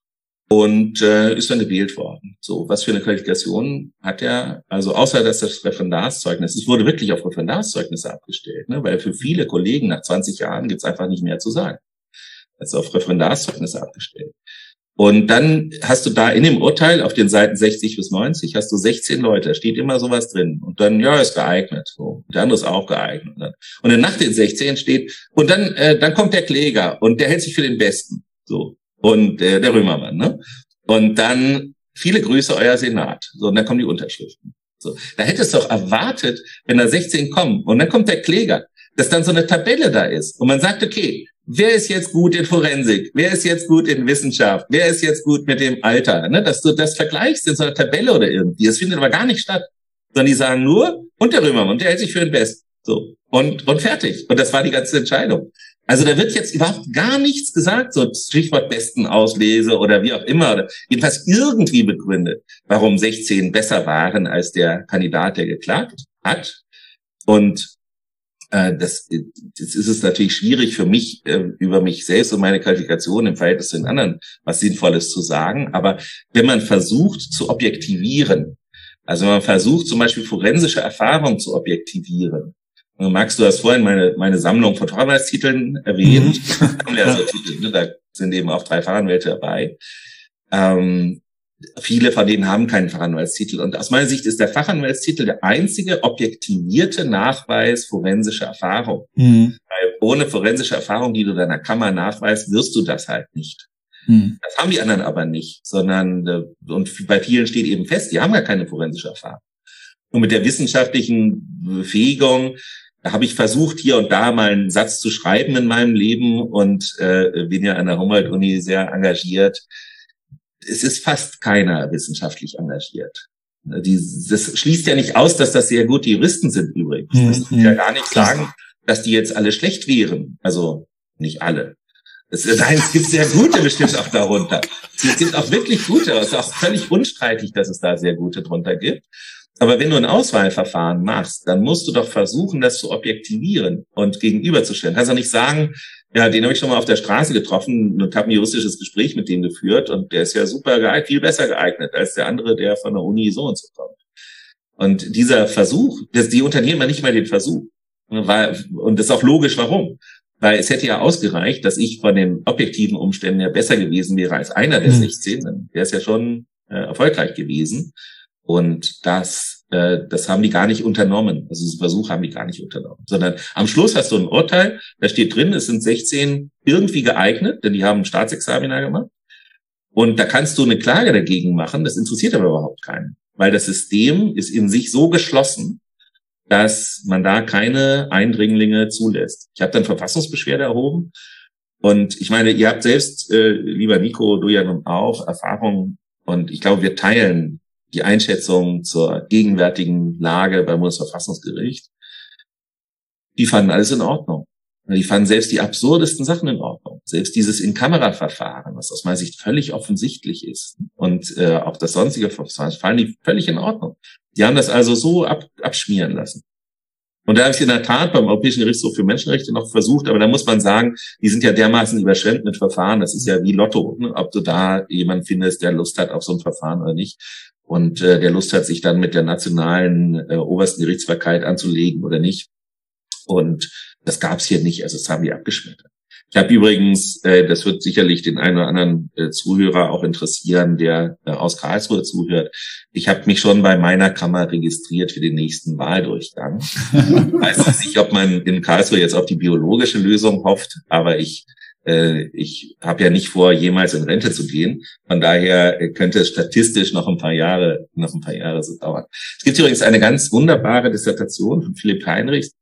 und äh, ist dann gewählt worden. So, was für eine Qualifikation hat er? Also außer, dass das Referendarszeugnis, es wurde wirklich auf Referendarszeugnisse abgestellt, ne? Weil für viele Kollegen nach zwanzig Jahren gibt's einfach nicht mehr zu sagen. Also auf Referendarzeugnisse abgestellt. Und dann hast du da in dem Urteil auf den Seiten sechzig bis neunzig hast du sechzehn Leute, da steht immer sowas drin. Und dann, ja, ist geeignet. So. Der andere ist auch geeignet. Und dann nach den sechzehn steht, und dann, äh, dann kommt der Kläger und der hält sich für den Besten. So. Und äh, der Römermann, ne? Und dann viele Grüße, euer Senat. So, und dann kommen die Unterschriften. So, da hättest du doch erwartet, wenn da sechzehn kommen und dann kommt der Kläger, dass dann so eine Tabelle da ist und man sagt, okay, wer ist jetzt gut in Forensik? Wer ist jetzt gut in Wissenschaft? Wer ist jetzt gut mit dem Alter? Ne? Dass du das vergleichst in so einer Tabelle oder irgendwie. Das findet aber gar nicht statt. Sondern die sagen nur, und der Römermann, der hält sich für den Besten. So. Und, und fertig. Und das war die ganze Entscheidung. Also da wird jetzt überhaupt gar nichts gesagt, so Stichwort Bestenauslese oder wie auch immer, oder jedenfalls irgendwie begründet, warum sechzehn besser waren als der Kandidat, der geklagt hat. Und äh, das, das ist es natürlich schwierig für mich, äh, über mich selbst und meine Qualifikation im Verhältnis zu den anderen was Sinnvolles zu sagen. Aber wenn man versucht zu objektivieren, also wenn man versucht zum Beispiel forensische Erfahrung zu objektivieren, Max, du hast vorhin meine meine Sammlung von Fachanwaltstiteln erwähnt. Mhm. Ja, so Titel, ne? Da sind eben auch drei Fachanwälte dabei. Ähm, viele von denen haben keinen Fachanwaltstitel. Und aus meiner Sicht ist der Fachanwaltstitel der einzige objektivierte Nachweis forensischer Erfahrung. Mhm. Weil ohne forensische Erfahrung, die du deiner Kammer nachweist, wirst du das halt nicht. Mhm. Das haben die anderen aber nicht, sondern, und bei vielen steht eben fest, die haben gar keine forensische Erfahrung. Und mit der wissenschaftlichen Befähigung, da habe ich versucht, hier und da mal einen Satz zu schreiben in meinem Leben und äh, bin ja an der Humboldt-Uni sehr engagiert. Es ist fast keiner wissenschaftlich engagiert. Die, das schließt ja nicht aus, dass das sehr gute Juristen sind übrigens. Das will ja gar nicht sagen, dass die jetzt alle schlecht wären. Also nicht alle. Es, nein, es gibt sehr gute bestimmt auch darunter. Es gibt auch wirklich gute. Es ist auch völlig unstreitig, dass es da sehr gute drunter gibt. Aber wenn du ein Auswahlverfahren machst, dann musst du doch versuchen, das zu objektivieren und gegenüberzustellen. Du kannst doch nicht sagen, ja, den habe ich schon mal auf der Straße getroffen und habe ein juristisches Gespräch mit dem geführt und der ist ja super geeignet, viel besser geeignet als der andere, der von der Uni so und so kommt. Und dieser Versuch, das, die unternehmen ja nicht mal den Versuch. Und das ist auch logisch, warum. Weil es hätte ja ausgereicht, dass ich von den objektiven Umständen ja besser gewesen wäre als einer der sechzehn. Dann wäre es ja schon äh, erfolgreich gewesen. Und das äh, das haben die gar nicht unternommen. Also diesen Versuch haben die gar nicht unternommen. Sondern am Schluss hast du ein Urteil, da steht drin, es sind sechzehn irgendwie geeignet, denn die haben ein Staatsexaminer gemacht. Und da kannst du eine Klage dagegen machen, das interessiert aber überhaupt keinen. Weil das System ist in sich so geschlossen, dass man da keine Eindringlinge zulässt. Ich habe dann Verfassungsbeschwerde erhoben. Und ich meine, ihr habt selbst, äh, lieber Nico, du ja nun auch, Erfahrung. Und ich glaube, wir teilen die Einschätzung zur gegenwärtigen Lage beim Bundesverfassungsgericht. Die fanden alles in Ordnung. Die fanden selbst die absurdesten Sachen in Ordnung. Selbst dieses In-Kamera-Verfahren, was aus meiner Sicht völlig offensichtlich ist. Und äh, auch das sonstige Verfahren, fallen die völlig in Ordnung. Die haben das also so ab, abschmieren lassen. Und da habe ich in der Tat beim Europäischen Gerichtshof für Menschenrechte noch versucht, aber da muss man sagen, die sind ja dermaßen überschwemmt mit Verfahren, das ist ja wie Lotto, ne? Ob du da jemanden findest, der Lust hat auf so ein Verfahren oder nicht. Und äh, der Lust hat, sich dann mit der nationalen äh, obersten Gerichtsbarkeit anzulegen oder nicht. Und das gab's hier nicht, also das haben die abgeschmettert. Ich habe übrigens, äh, das wird sicherlich den einen oder anderen äh, Zuhörer auch interessieren, der äh, aus Karlsruhe zuhört. Ich habe mich schon bei meiner Kammer registriert für den nächsten Wahldurchgang. Ich weiß nicht, ob man in Karlsruhe jetzt auf die biologische Lösung hofft, aber ich äh, ich habe ja nicht vor, jemals in Rente zu gehen. Von daher äh, könnte es statistisch noch ein paar Jahre, noch ein paar Jahre so dauern. Es gibt übrigens eine ganz wunderbare Dissertation von Philipp Heinrichs,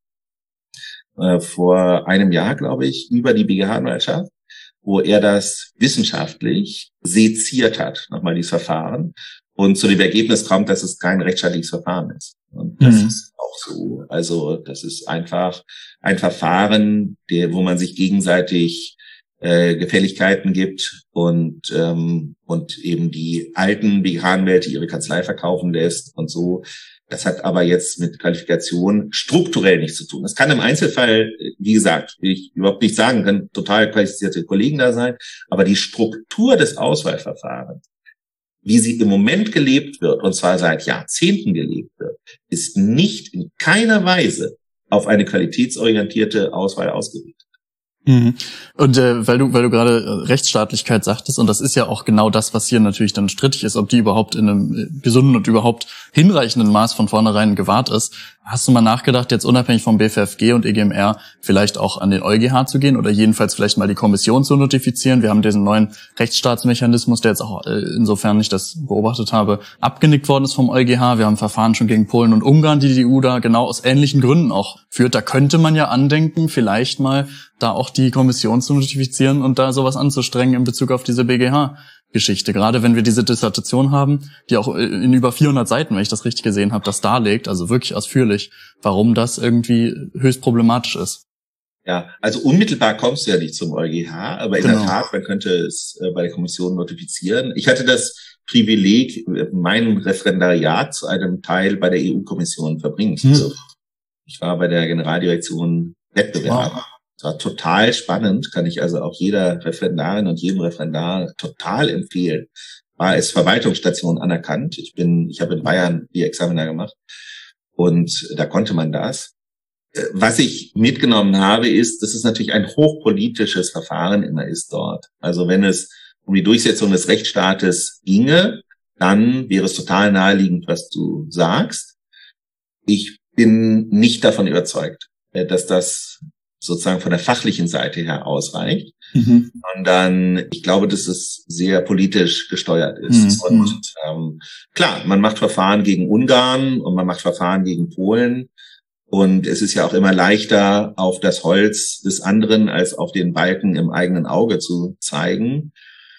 vor einem Jahr, glaube ich, über die B G H-Anwaltschaft, wo er das wissenschaftlich seziert hat, nochmal dieses Verfahren, und zu dem Ergebnis kommt, dass es kein rechtsstaatliches Verfahren ist. Und das mhm. ist auch so. Also das ist einfach ein Verfahren, der, wo man sich gegenseitig äh, Gefälligkeiten gibt und ähm, und eben die alten B G H-Anwälte ihre Kanzlei verkaufen lässt und so. Das hat aber jetzt mit Qualifikation strukturell nichts zu tun. Das kann im Einzelfall, wie gesagt, will ich überhaupt nicht sagen, können total qualifizierte Kollegen da sein, aber die Struktur des Auswahlverfahrens, wie sie im Moment gelebt wird, und zwar seit Jahrzehnten gelebt wird, ist nicht in keiner Weise auf eine qualitätsorientierte Auswahl ausgerichtet. Mhm. Und äh, weil du weil du gerade Rechtsstaatlichkeit sagtest, und das ist ja auch genau das, was hier natürlich dann strittig ist, ob die überhaupt in einem gesunden und überhaupt hinreichenden Maß von vornherein gewahrt ist. Hast du mal nachgedacht, jetzt unabhängig vom B F F G und E G M R vielleicht auch an den EuGH zu gehen oder jedenfalls vielleicht mal die Kommission zu notifizieren? Wir haben diesen neuen Rechtsstaatsmechanismus, der jetzt auch, äh, insofern ich das beobachtet habe, abgenickt worden ist vom EuGH. Wir haben Verfahren schon gegen Polen und Ungarn, die die E U da genau aus ähnlichen Gründen auch führt. Da könnte man ja andenken, vielleicht mal da auch die Kommission zu notifizieren und da sowas anzustrengen in Bezug auf diese B G H-Geschichte. Gerade wenn wir diese Dissertation haben, die auch in über vierhundert Seiten, wenn ich das richtig gesehen habe, das darlegt, also wirklich ausführlich, warum das irgendwie höchst problematisch ist. Ja, also unmittelbar kommst du ja nicht zum EuGH, aber in genau. der Tat, man könnte es bei der Kommission notifizieren. Ich hatte das Privileg, mein Referendariat zu einem Teil bei der E U-Kommission verbringen zu dürfen. Hm. Ich war bei der Generaldirektion Wettbewerb. Wow. Das war total spannend, kann ich also auch jeder Referendarin und jedem Referendar total empfehlen. War als Verwaltungsstation anerkannt. Ich bin, ich habe in Bayern die Examina gemacht und da konnte man das. Was ich mitgenommen habe, ist, dass es natürlich ein hochpolitisches Verfahren immer ist dort. Also wenn es um die Durchsetzung des Rechtsstaates ginge, dann wäre es total naheliegend, was du sagst. Ich bin nicht davon überzeugt, dass das sozusagen von der fachlichen Seite her ausreicht, mhm. sondern ich glaube, dass es sehr politisch gesteuert ist. Mhm. Und ähm, klar, man macht Verfahren gegen Ungarn und man macht Verfahren gegen Polen und es ist ja auch immer leichter, auf das Holz des anderen als auf den Balken im eigenen Auge zu zeigen.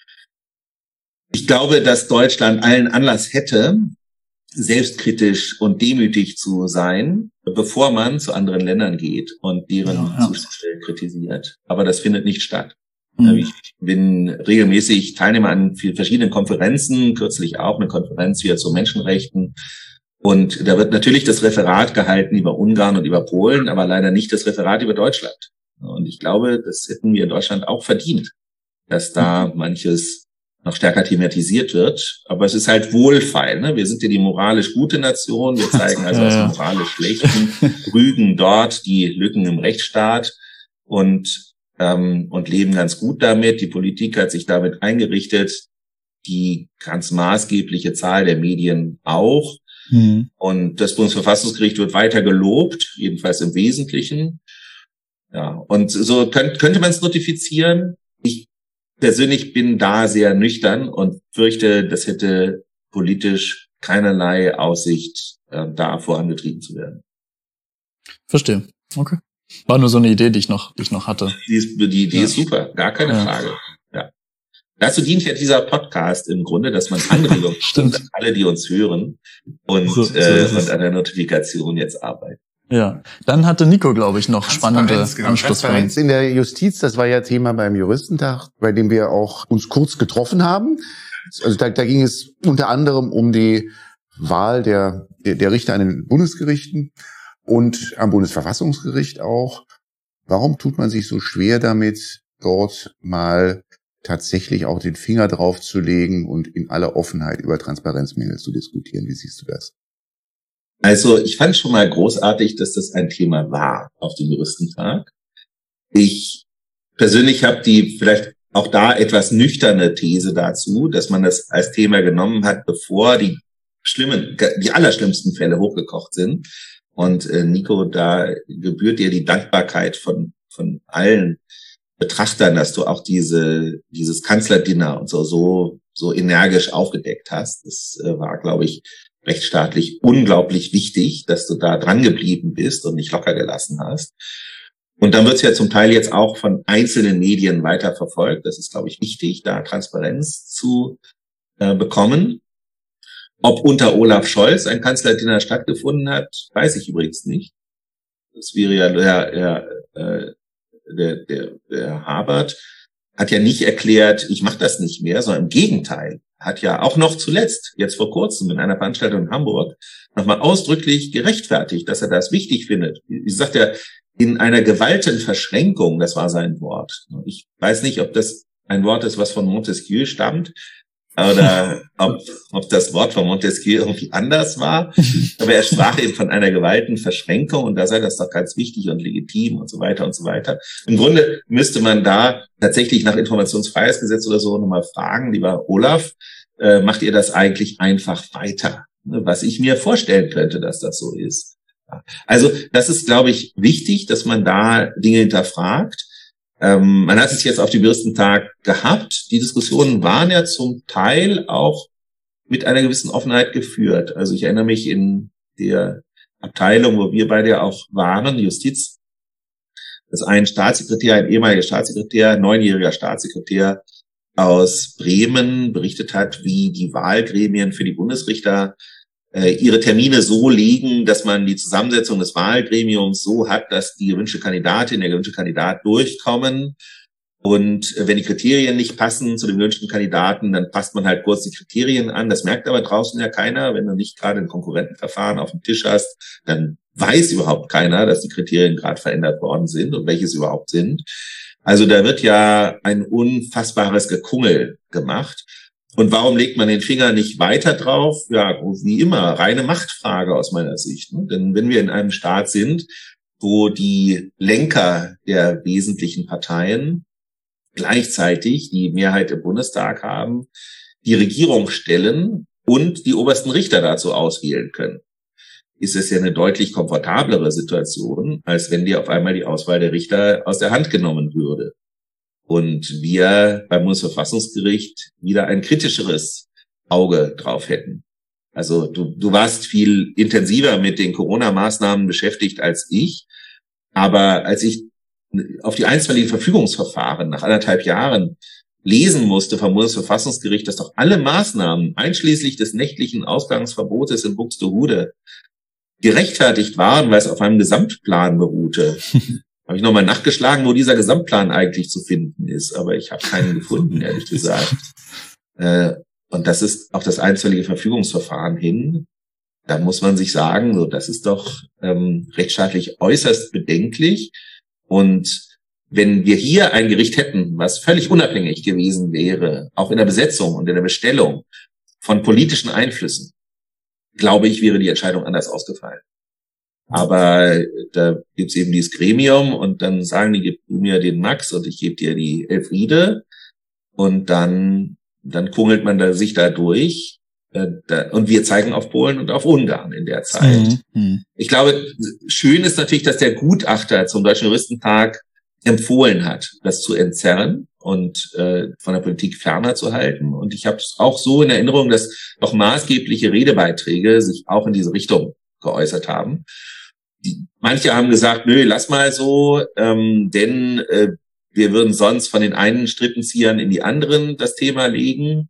Ich glaube, dass Deutschland allen Anlass hätte, selbstkritisch und demütig zu sein, bevor man zu anderen Ländern geht und deren ja, ja. Zustände kritisiert. Aber das findet nicht statt. Mhm. Ich bin regelmäßig Teilnehmer an verschiedenen Konferenzen, kürzlich auch eine Konferenz wieder zu Menschenrechten. Und da wird natürlich das Referat gehalten über Ungarn und über Polen, aber leider nicht das Referat über Deutschland. Und ich glaube, das hätten wir in Deutschland auch verdient, dass da mhm. manches noch stärker thematisiert wird. Aber es ist halt wohlfeil. Ne? Wir sind ja die moralisch gute Nation. Wir zeigen also aus dem moralisch Schlechten, rügen dort die Lücken im Rechtsstaat und ähm, und leben ganz gut damit. Die Politik hat sich damit eingerichtet. Die ganz maßgebliche Zahl der Medien auch. Mhm. Und das Bundesverfassungsgericht wird weiter gelobt, jedenfalls im Wesentlichen. Ja, und so könnt, könnte man es notifizieren. Ich persönlich bin da sehr nüchtern und fürchte, das hätte politisch keinerlei Aussicht, äh, da vorangetrieben zu werden. Verstehe. Okay. War nur so eine Idee, die ich noch, die ich noch hatte. Die ist, die, die ja. ist super, gar keine ja. Frage. Ja. Dazu dient ja dieser Podcast im Grunde, dass man Anregungen stimmt an alle, die uns hören und, so, so äh, und an der Notifikation jetzt arbeiten. Ja, dann hatte Nico, glaube ich, noch spannende genau. Anschlussfragen. Transparenz in der Justiz, das war ja Thema beim Juristentag, bei dem wir auch uns kurz getroffen haben. Also da, da ging es unter anderem um die Wahl der, der, der Richter an den Bundesgerichten und am Bundesverfassungsgericht auch. Warum tut man sich so schwer damit, dort mal tatsächlich auch den Finger drauf zu legen und in aller Offenheit über Transparenzmängel zu diskutieren? Wie siehst du das? Also ich fand schon mal großartig, dass das ein Thema war auf dem Juristentag. Ich persönlich habe die vielleicht auch da etwas nüchterne These dazu, dass man das als Thema genommen hat, bevor die schlimmen, die allerschlimmsten Fälle hochgekocht sind. Und äh, Nico, da gebührt dir die Dankbarkeit von von allen Betrachtern, dass du auch diese dieses Kanzlerdinner und so so so energisch aufgedeckt hast. Das äh, war, glaube ich, rechtsstaatlich unglaublich wichtig, dass du da dran geblieben bist und nicht locker gelassen hast. Und dann wird es ja zum Teil jetzt auch von einzelnen Medien weiterverfolgt. Das ist, glaube ich, wichtig, da Transparenz zu äh, bekommen. Ob unter Olaf Scholz ein Kanzlerdinner stattgefunden hat, weiß ich übrigens nicht. Das wäre ja der, der, äh, der, der, der Habert hat ja nicht erklärt, ich mache das nicht mehr, sondern im Gegenteil. Hat ja auch noch zuletzt, jetzt vor kurzem in einer Veranstaltung in Hamburg, nochmal ausdrücklich gerechtfertigt, dass er das wichtig findet. Wie sagt er, in einer Gewaltenverschränkung, das war sein Wort. Ich weiß nicht, ob das ein Wort ist, was von Montesquieu stammt, oder ob, ob das Wort von Montesquieu irgendwie anders war. Aber er sprach eben von einer Gewaltenverschränkung und da sei das doch ganz wichtig und legitim und so weiter und so weiter. Im Grunde müsste man da tatsächlich nach Informationsfreiheitsgesetz oder so nochmal fragen, lieber Olaf, äh, macht ihr das eigentlich einfach weiter? Was ich mir vorstellen könnte, dass das so ist. Also das ist, glaube ich, wichtig, dass man da Dinge hinterfragt. Ähm, man hat es jetzt auf dem Juristentag gehabt. Die Diskussionen waren ja zum Teil auch mit einer gewissen Offenheit geführt. Also ich erinnere mich in der Abteilung, wo wir beide auch waren, Justiz, dass ein Staatssekretär, ein ehemaliger Staatssekretär, neunjähriger Staatssekretär aus Bremen berichtet hat, wie die Wahlgremien für die Bundesrichter äh, ihre Termine so legen, dass man die Zusammensetzung des Wahlgremiums so hat, dass die gewünschte Kandidatin, der gewünschte Kandidat durchkommen. Und wenn die Kriterien nicht passen zu dem gewünschten Kandidaten, dann passt man halt kurz die Kriterien an. Das merkt aber draußen ja keiner. Wenn du nicht gerade ein Konkurrentenverfahren auf dem Tisch hast, dann weiß überhaupt keiner, dass die Kriterien gerade verändert worden sind und welche es überhaupt sind. Also da wird ja ein unfassbares Gekungel gemacht. Und warum legt man den Finger nicht weiter drauf? Ja, wie immer, reine Machtfrage aus meiner Sicht. Denn wenn wir in einem Staat sind, wo die Lenker der wesentlichen Parteien gleichzeitig die Mehrheit im Bundestag haben, die Regierung stellen und die obersten Richter dazu auswählen können, ist es ja eine deutlich komfortablere Situation, als wenn dir auf einmal die Auswahl der Richter aus der Hand genommen würde. Und wir beim Bundesverfassungsgericht wieder ein kritischeres Auge drauf hätten. Also du, du warst viel intensiver mit den Corona-Maßnahmen beschäftigt als ich. Aber als ich auf die einstweiligen Verfügungsverfahren nach anderthalb Jahren lesen musste vom Bundesverfassungsgericht, dass doch alle Maßnahmen, einschließlich des nächtlichen Ausgangsverbotes in Buxtehude, gerechtfertigt waren, weil es auf einem Gesamtplan beruhte. Habe ich nochmal nachgeschlagen, wo dieser Gesamtplan eigentlich zu finden ist. Aber ich habe keinen gefunden, ehrlich gesagt. Äh, und das ist auch das einstweilige Verfügungsverfahren hin. Da muss man sich sagen, so das ist doch ähm, rechtsstaatlich äußerst bedenklich. Und wenn wir hier ein Gericht hätten, was völlig unabhängig gewesen wäre, auch in der Besetzung und in der Bestellung von politischen Einflüssen, glaube ich, wäre die Entscheidung anders ausgefallen. Aber da gibt's eben dieses Gremium und dann sagen die, gib du mir den Max und ich gebe dir die Elfriede und dann dann kungelt man da sich da durch. Und wir zeigen auf Polen und auf Ungarn in der Zeit. Mhm. Ich glaube, schön ist natürlich, dass der Gutachter zum Deutschen Juristentag empfohlen hat, das zu entzerren und äh, von der Politik ferner zu halten. Und ich habe es auch so in Erinnerung, dass noch maßgebliche Redebeiträge sich auch in diese Richtung geäußert haben. Die, manche haben gesagt, nö, lass mal so, ähm, denn äh, wir würden sonst von den einen Strippenziehern in die anderen das Thema legen.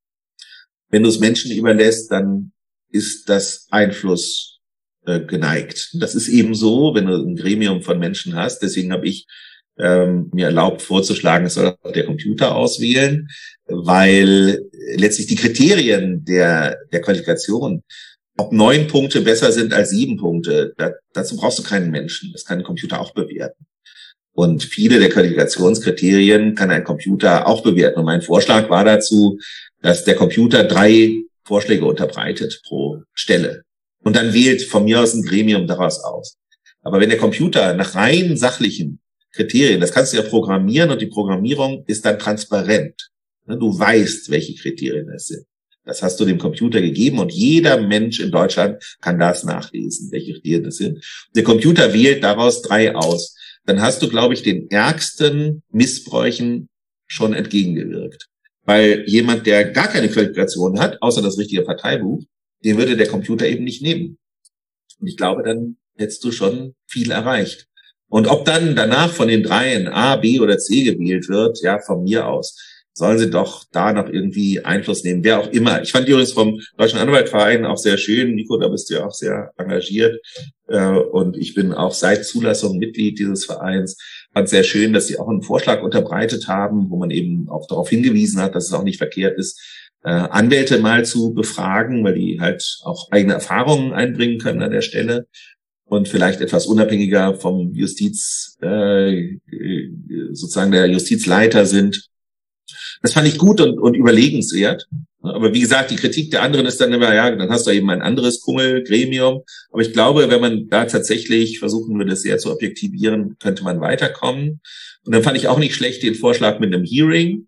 Wenn du es Menschen überlässt, dann ist das Einfluss äh, geneigt. Das ist eben so, wenn du ein Gremium von Menschen hast. Deswegen habe ich ähm, mir erlaubt vorzuschlagen, es soll auch der Computer auswählen, weil letztlich die Kriterien der der Qualifikation, ob neun Punkte besser sind als sieben Punkte, da, dazu brauchst du keinen Menschen. Das kann ein Computer auch bewerten. Und viele der Qualifikationskriterien kann ein Computer auch bewerten. Und mein Vorschlag war dazu, dass der Computer drei Vorschläge unterbreitet pro Stelle. Und dann wählt von mir aus ein Gremium daraus aus. Aber wenn der Computer nach rein sachlichen Kriterien, das kannst du ja programmieren und die Programmierung ist dann transparent. Du weißt, welche Kriterien es sind. Das hast du dem Computer gegeben und jeder Mensch in Deutschland kann das nachlesen, welche Kriterien das sind. Der Computer wählt daraus drei aus. Dann hast du, glaube ich, den ärgsten Missbräuchen schon entgegengewirkt. Weil jemand, der gar keine Qualifikation hat, außer das richtige Parteibuch, den würde der Computer eben nicht nehmen. Und ich glaube, dann hättest du schon viel erreicht. Und ob dann danach von den dreien A, B oder C gewählt wird, ja, von mir aus, sollen sie doch da noch irgendwie Einfluss nehmen, wer auch immer. Ich fand übrigens vom Deutschen Anwaltverein auch sehr schön. Nico, da bist du ja auch sehr engagiert. Und ich bin auch seit Zulassung Mitglied dieses Vereins. Fand sehr schön, dass sie auch einen Vorschlag unterbreitet haben, wo man eben auch darauf hingewiesen hat, dass es auch nicht verkehrt ist, Anwälte mal zu befragen, weil die halt auch eigene Erfahrungen einbringen können an der Stelle und vielleicht etwas unabhängiger vom Justiz, äh, sozusagen der Justizleiter sind. Das fand ich gut und, und überlegenswert. Aber wie gesagt, die Kritik der anderen ist dann immer, ja, dann hast du eben ein anderes Kummelgremium. Aber ich glaube, wenn man da tatsächlich versuchen würde, das sehr zu objektivieren, könnte man weiterkommen. Und dann fand ich auch nicht schlecht den Vorschlag mit einem Hearing.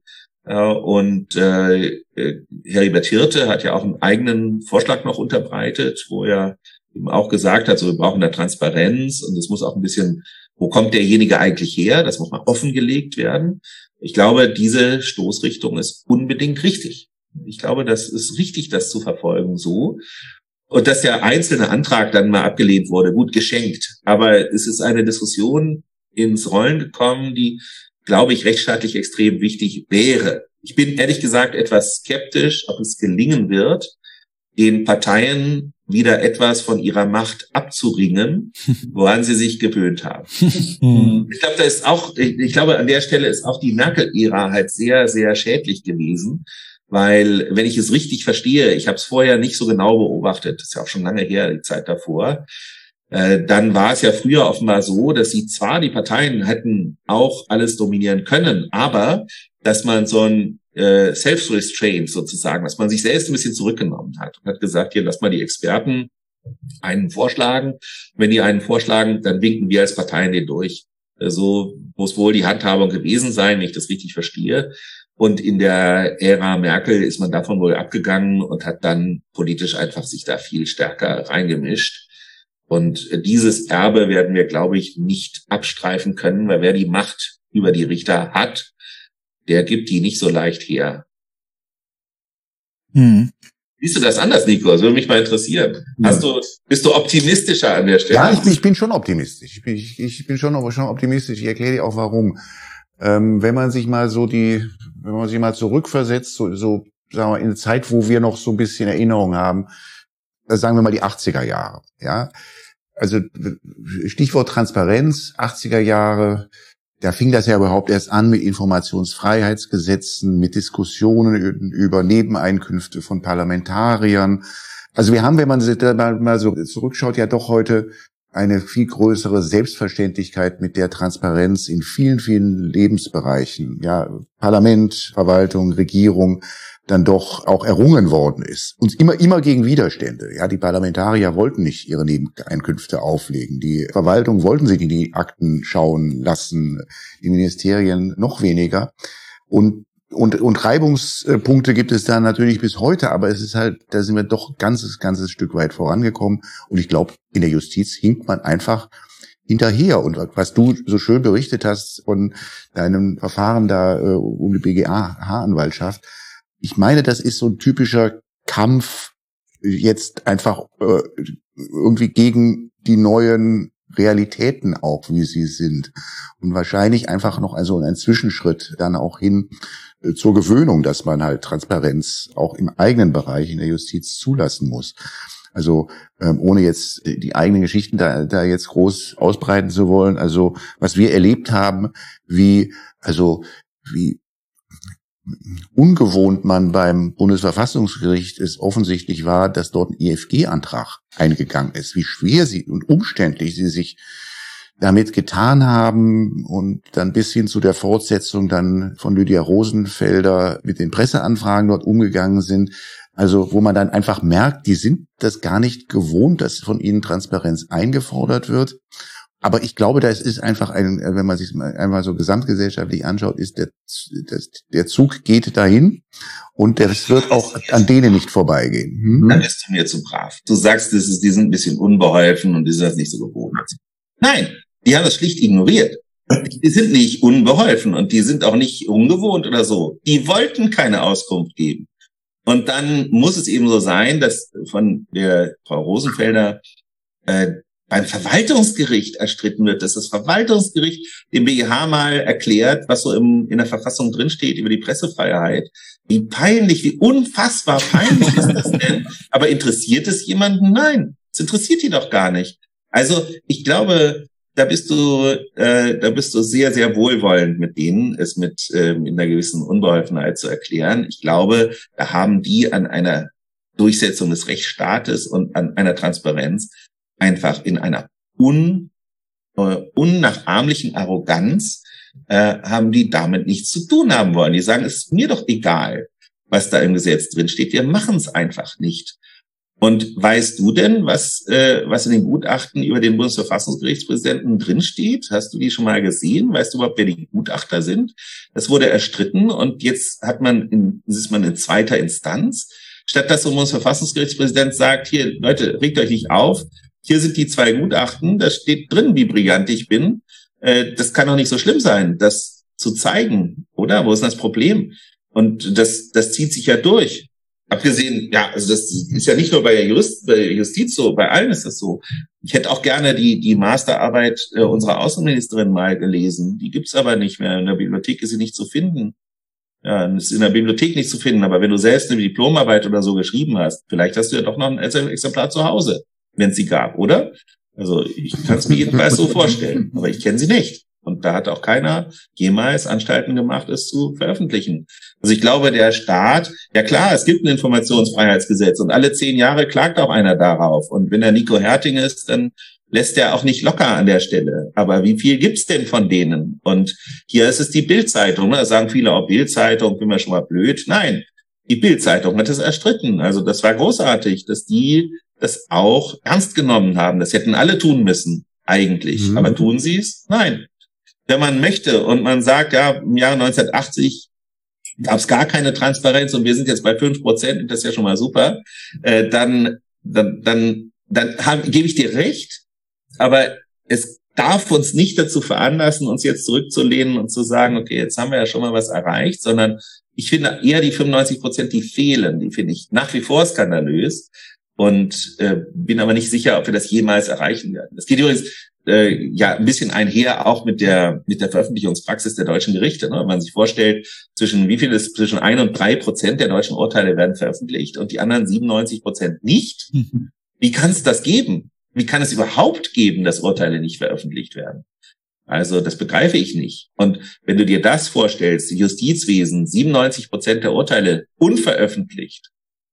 Und äh, Heribert Hirte hat ja auch einen eigenen Vorschlag noch unterbreitet, wo er eben auch gesagt hat, so wir brauchen da Transparenz und es muss auch ein bisschen, wo kommt derjenige eigentlich her? Das muss mal offengelegt werden. Ich glaube, diese Stoßrichtung ist unbedingt richtig. Ich glaube, das ist richtig, das zu verfolgen so. Und dass der einzelne Antrag dann mal abgelehnt wurde, gut geschenkt. Aber es ist eine Diskussion ins Rollen gekommen, die, glaube ich, rechtsstaatlich extrem wichtig wäre. Ich bin ehrlich gesagt etwas skeptisch, ob es gelingen wird, den Parteien wieder etwas von ihrer Macht abzuringen, woran sie sich gewöhnt haben. Ich glaube, da ist auch, ich glaube, an der Stelle ist auch die Merkel-Ära halt sehr, sehr schädlich gewesen, weil, wenn ich es richtig verstehe, ich habe es vorher nicht so genau beobachtet, das ist ja auch schon lange her, die Zeit davor, äh, dann war es ja früher offenbar so, dass sie zwar, die Parteien hätten auch alles dominieren können, aber dass man so ein äh, Self-Restraint sozusagen, dass man sich selbst ein bisschen zurückgenommen hat und hat gesagt, hier, lass mal die Experten einen vorschlagen. Wenn die einen vorschlagen, dann winken wir als Parteien den durch. Äh, so muss wohl die Handhabung gewesen sein, wenn ich das richtig verstehe. Und in der Ära Merkel ist man davon wohl abgegangen und hat dann politisch einfach sich da viel stärker reingemischt. Und dieses Erbe werden wir, glaube ich, nicht abstreifen können, weil wer die Macht über die Richter hat, der gibt die nicht so leicht her. Hm. Siehst du das anders, Nico? Das würde mich mal interessieren. Ja. Hast du, bist du optimistischer an der Stelle? Ja, ich bin, ich bin schon optimistisch. Ich bin, ich, ich bin schon, schon optimistisch. Ich erkläre dir auch, warum. Ähm, wenn man sich mal so die, wenn man sich mal zurückversetzt, so, so sagen wir in eine Zeit, wo wir noch so ein bisschen Erinnerung haben, sagen wir mal die achtziger Jahre, ja. Also Stichwort Transparenz, achtziger Jahre, da fing das ja überhaupt erst an mit Informationsfreiheitsgesetzen, mit Diskussionen über Nebeneinkünfte von Parlamentariern. Also wir haben, wenn man mal so zurückschaut, ja doch heute eine viel größere Selbstverständlichkeit mit der Transparenz in vielen, vielen Lebensbereichen, ja, Parlament, Verwaltung, Regierung, dann doch auch errungen worden ist. Und immer, immer gegen Widerstände. Ja, die Parlamentarier wollten nicht ihre Nebeneinkünfte auflegen. Die Verwaltung wollten sie in die Akten schauen lassen. Die Ministerien noch weniger. Und Und, und Reibungspunkte gibt es da natürlich bis heute, aber es ist halt, da sind wir doch ein ganzes, ganzes Stück weit vorangekommen. Und ich glaube, in der Justiz hinkt man einfach hinterher. Und was du so schön berichtet hast von deinem Verfahren da äh, um die B G H-Anwaltschaft, ich meine, das ist so ein typischer Kampf jetzt einfach äh, irgendwie gegen die neuen Realitäten auch, wie sie sind. Und wahrscheinlich einfach noch also ein Zwischenschritt dann auch hin äh, zur Gewöhnung, dass man halt Transparenz auch im eigenen Bereich in der Justiz zulassen muss. Also ähm, ohne jetzt die eigenen Geschichten da, da jetzt groß ausbreiten zu wollen. Also was wir erlebt haben, wie also wie ungewohnt man beim Bundesverfassungsgericht es offensichtlich war, dass dort ein I F G-Antrag eingegangen ist, wie schwer sie und umständlich sie sich damit getan haben und dann bis hin zu der Fortsetzung dann von Lydia Rosenfelder mit den Presseanfragen dort umgegangen sind. Also wo man dann einfach merkt, die sind das gar nicht gewohnt, dass von ihnen Transparenz eingefordert wird. Aber ich glaube, das ist einfach ein, wenn man sich einmal so gesamtgesellschaftlich anschaut, ist der, das, der Zug geht dahin und das wird auch an denen nicht vorbeigehen. Hm? Dann bist du mir zu brav. Du sagst, das ist, die sind ein bisschen unbeholfen und die sind das nicht so gewohnt. Nein, die haben das schlicht ignoriert. Die sind nicht unbeholfen und die sind auch nicht ungewohnt oder so. Die wollten keine Auskunft geben. Und dann muss es eben so sein, dass von der Frau Rosenfelder äh, beim Verwaltungsgericht erstritten wird, dass das Verwaltungsgericht dem B G H mal erklärt, was so im, in der Verfassung drinsteht über die Pressefreiheit. Wie peinlich, wie unfassbar peinlich ist das denn? Aber interessiert es jemanden? Nein, es interessiert ihn doch gar nicht. Also ich glaube, da bist du, äh, da bist du sehr, sehr wohlwollend mit denen, es mit ähm, in einer gewissen Unbeholfenheit zu erklären. Ich glaube, da haben die an einer Durchsetzung des Rechtsstaates und an einer Transparenz einfach in einer un, äh, unnachahmlichen Arroganz äh, haben die damit nichts zu tun haben wollen. Die sagen, es ist mir doch egal, was da im Gesetz drin steht. Wir machen es einfach nicht. Und weißt du denn, was äh, was in den Gutachten über den Bundesverfassungsgerichtspräsidenten drinsteht? Hast du die schon mal gesehen? Weißt du überhaupt, wer die Gutachter sind? Das wurde erstritten und jetzt hat man in, ist man in zweiter Instanz. Statt dass der Bundesverfassungsgerichtspräsident sagt, hier, Leute, regt euch nicht auf, hier sind die zwei Gutachten, da steht drin, wie brillant ich bin. Äh, das kann doch nicht so schlimm sein, das zu zeigen, oder? Wo ist denn das Problem? Und das das zieht sich ja durch. Abgesehen, ja, also das ist ja nicht nur bei der, Jurist, bei der Justiz so, bei allen ist das so. Ich hätte auch gerne die die Masterarbeit äh, unserer Außenministerin mal gelesen. Die gibt's aber nicht mehr. In der Bibliothek ist sie nicht zu finden. Ja, ist in der Bibliothek nicht zu finden. Aber wenn du selbst eine Diplomarbeit oder so geschrieben hast, vielleicht hast du ja doch noch ein Exemplar zu Hause, wenn es sie gab, oder? Also ich kann es mir jedenfalls so vorstellen. Aber ich kenne sie nicht. Und da hat auch keiner jemals Anstalten gemacht, es zu veröffentlichen. Also ich glaube, der Staat, ja klar, es gibt ein Informationsfreiheitsgesetz und alle zehn Jahre klagt auch einer darauf. Und wenn er Nico Herting ist, dann lässt er auch nicht locker an der Stelle. Aber wie viel gibt's denn von denen? Und hier ist es die Bild-Zeitung. Da sagen viele, auch Bild-Zeitung, bin mir schon mal blöd. Nein, die Bild-Zeitung hat es erstritten. Also das war großartig, dass die das auch ernst genommen haben. Das hätten alle tun müssen, eigentlich. Mhm. Aber tun sie es? Nein. Wenn man möchte und man sagt, ja, im Jahr neunzehnhundertachtzig gab es gar keine Transparenz und wir sind jetzt bei fünf Prozent und das ist ja schon mal super, äh, dann, dann, dann, dann hab, gebe ich dir recht, aber es darf uns nicht dazu veranlassen, uns jetzt zurückzulehnen und zu sagen, okay, jetzt haben wir ja schon mal was erreicht, sondern ich finde eher die fünfundneunzig Prozent, die fehlen, die finde ich nach wie vor skandalös und äh, bin aber nicht sicher, ob wir das jemals erreichen werden. Das geht übrigens Äh, ja, ein bisschen einher auch mit der mit der Veröffentlichungspraxis der deutschen Gerichte. Ne? Wenn man sich vorstellt, zwischen wie viel ist zwischen ein und drei Prozent der deutschen Urteile werden veröffentlicht und die anderen siebenundneunzig Prozent nicht. Mhm. Wie kann es das geben? Wie kann es überhaupt geben, dass Urteile nicht veröffentlicht werden? Also das begreife ich nicht. Und wenn du dir das vorstellst, Justizwesen, siebenundneunzig Prozent der Urteile unveröffentlicht,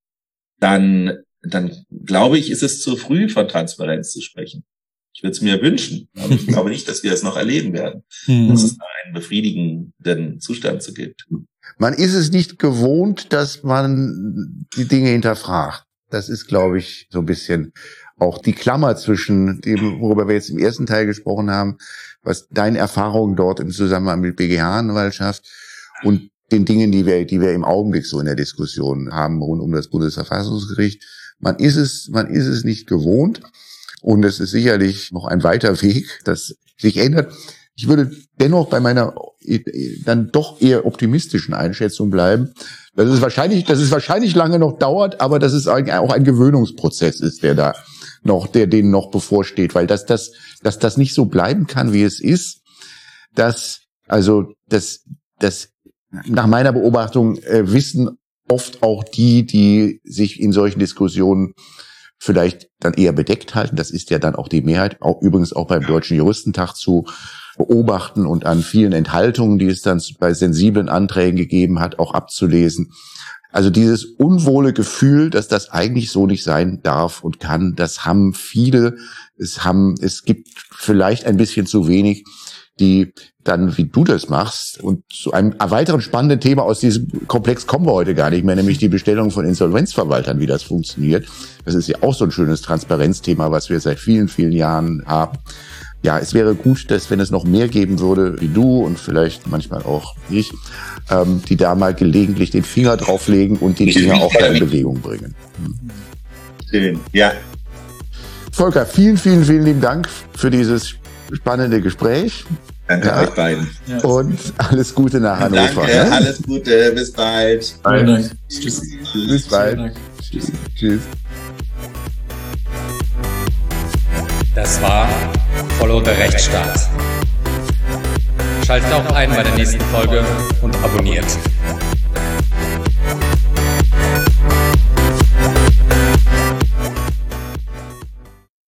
dann dann glaube ich, ist es zu früh, von Transparenz zu sprechen. Ich würde es mir wünschen, aber ich glaube nicht, dass wir es noch erleben werden, mhm. dass es da einen befriedigenden Zustand zu gibt. Man ist es nicht gewohnt, dass man die Dinge hinterfragt. Das ist, glaube ich, so ein bisschen auch die Klammer zwischen dem, worüber wir jetzt im ersten Teil gesprochen haben, was deine Erfahrungen dort im Zusammenhang mit B G H-Anwaltschaft und den Dingen, die wir, die wir im Augenblick so in der Diskussion haben rund um das Bundesverfassungsgericht. Man ist es, man ist es nicht gewohnt. Und es ist sicherlich noch ein weiter Weg, das sich ändert. Ich würde dennoch bei meiner dann doch eher optimistischen Einschätzung bleiben, dass es wahrscheinlich, dass es wahrscheinlich lange noch dauert, aber dass es auch ein Gewöhnungsprozess ist, der da noch, der denen noch bevorsteht, weil dass das, dass das nicht so bleiben kann, wie es ist, dass also das, das nach meiner Beobachtung äh, wissen oft auch die, die sich in solchen Diskussionen vielleicht dann eher bedeckt halten. Das ist ja dann auch die Mehrheit, auch übrigens auch beim Deutschen Juristentag zu beobachten und an vielen Enthaltungen, die es dann bei sensiblen Anträgen gegeben hat, auch abzulesen. Also dieses unwohle Gefühl, dass das eigentlich so nicht sein darf und kann, das haben viele. Es haben, es gibt vielleicht ein bisschen zu wenig, die dann, wie du das machst, und zu einem weiteren spannenden Thema aus diesem Komplex kommen wir heute gar nicht mehr, nämlich die Bestellung von Insolvenzverwaltern, wie das funktioniert. Das ist ja auch so ein schönes Transparenzthema, was wir seit vielen, vielen Jahren haben. Ja, es wäre gut, dass wenn es noch mehr geben würde, wie du und vielleicht manchmal auch ich, ähm, die da mal gelegentlich den Finger drauflegen und die Dinger auch da in Bewegung bringen. Schön, ja. Volker, vielen, vielen, vielen lieben Dank für dieses spannende Gespräch. Danke ja. euch beiden. Ja. Und alles Gute nach Hannover. Danke, ne? Alles Gute, bis bald. Vielen Dank. Tschüss. Bis bald. Tschüss. Tschüss. Das war Follow the Rechtsstaat. Schaltet auch ein bei der nächsten Folge und abonniert.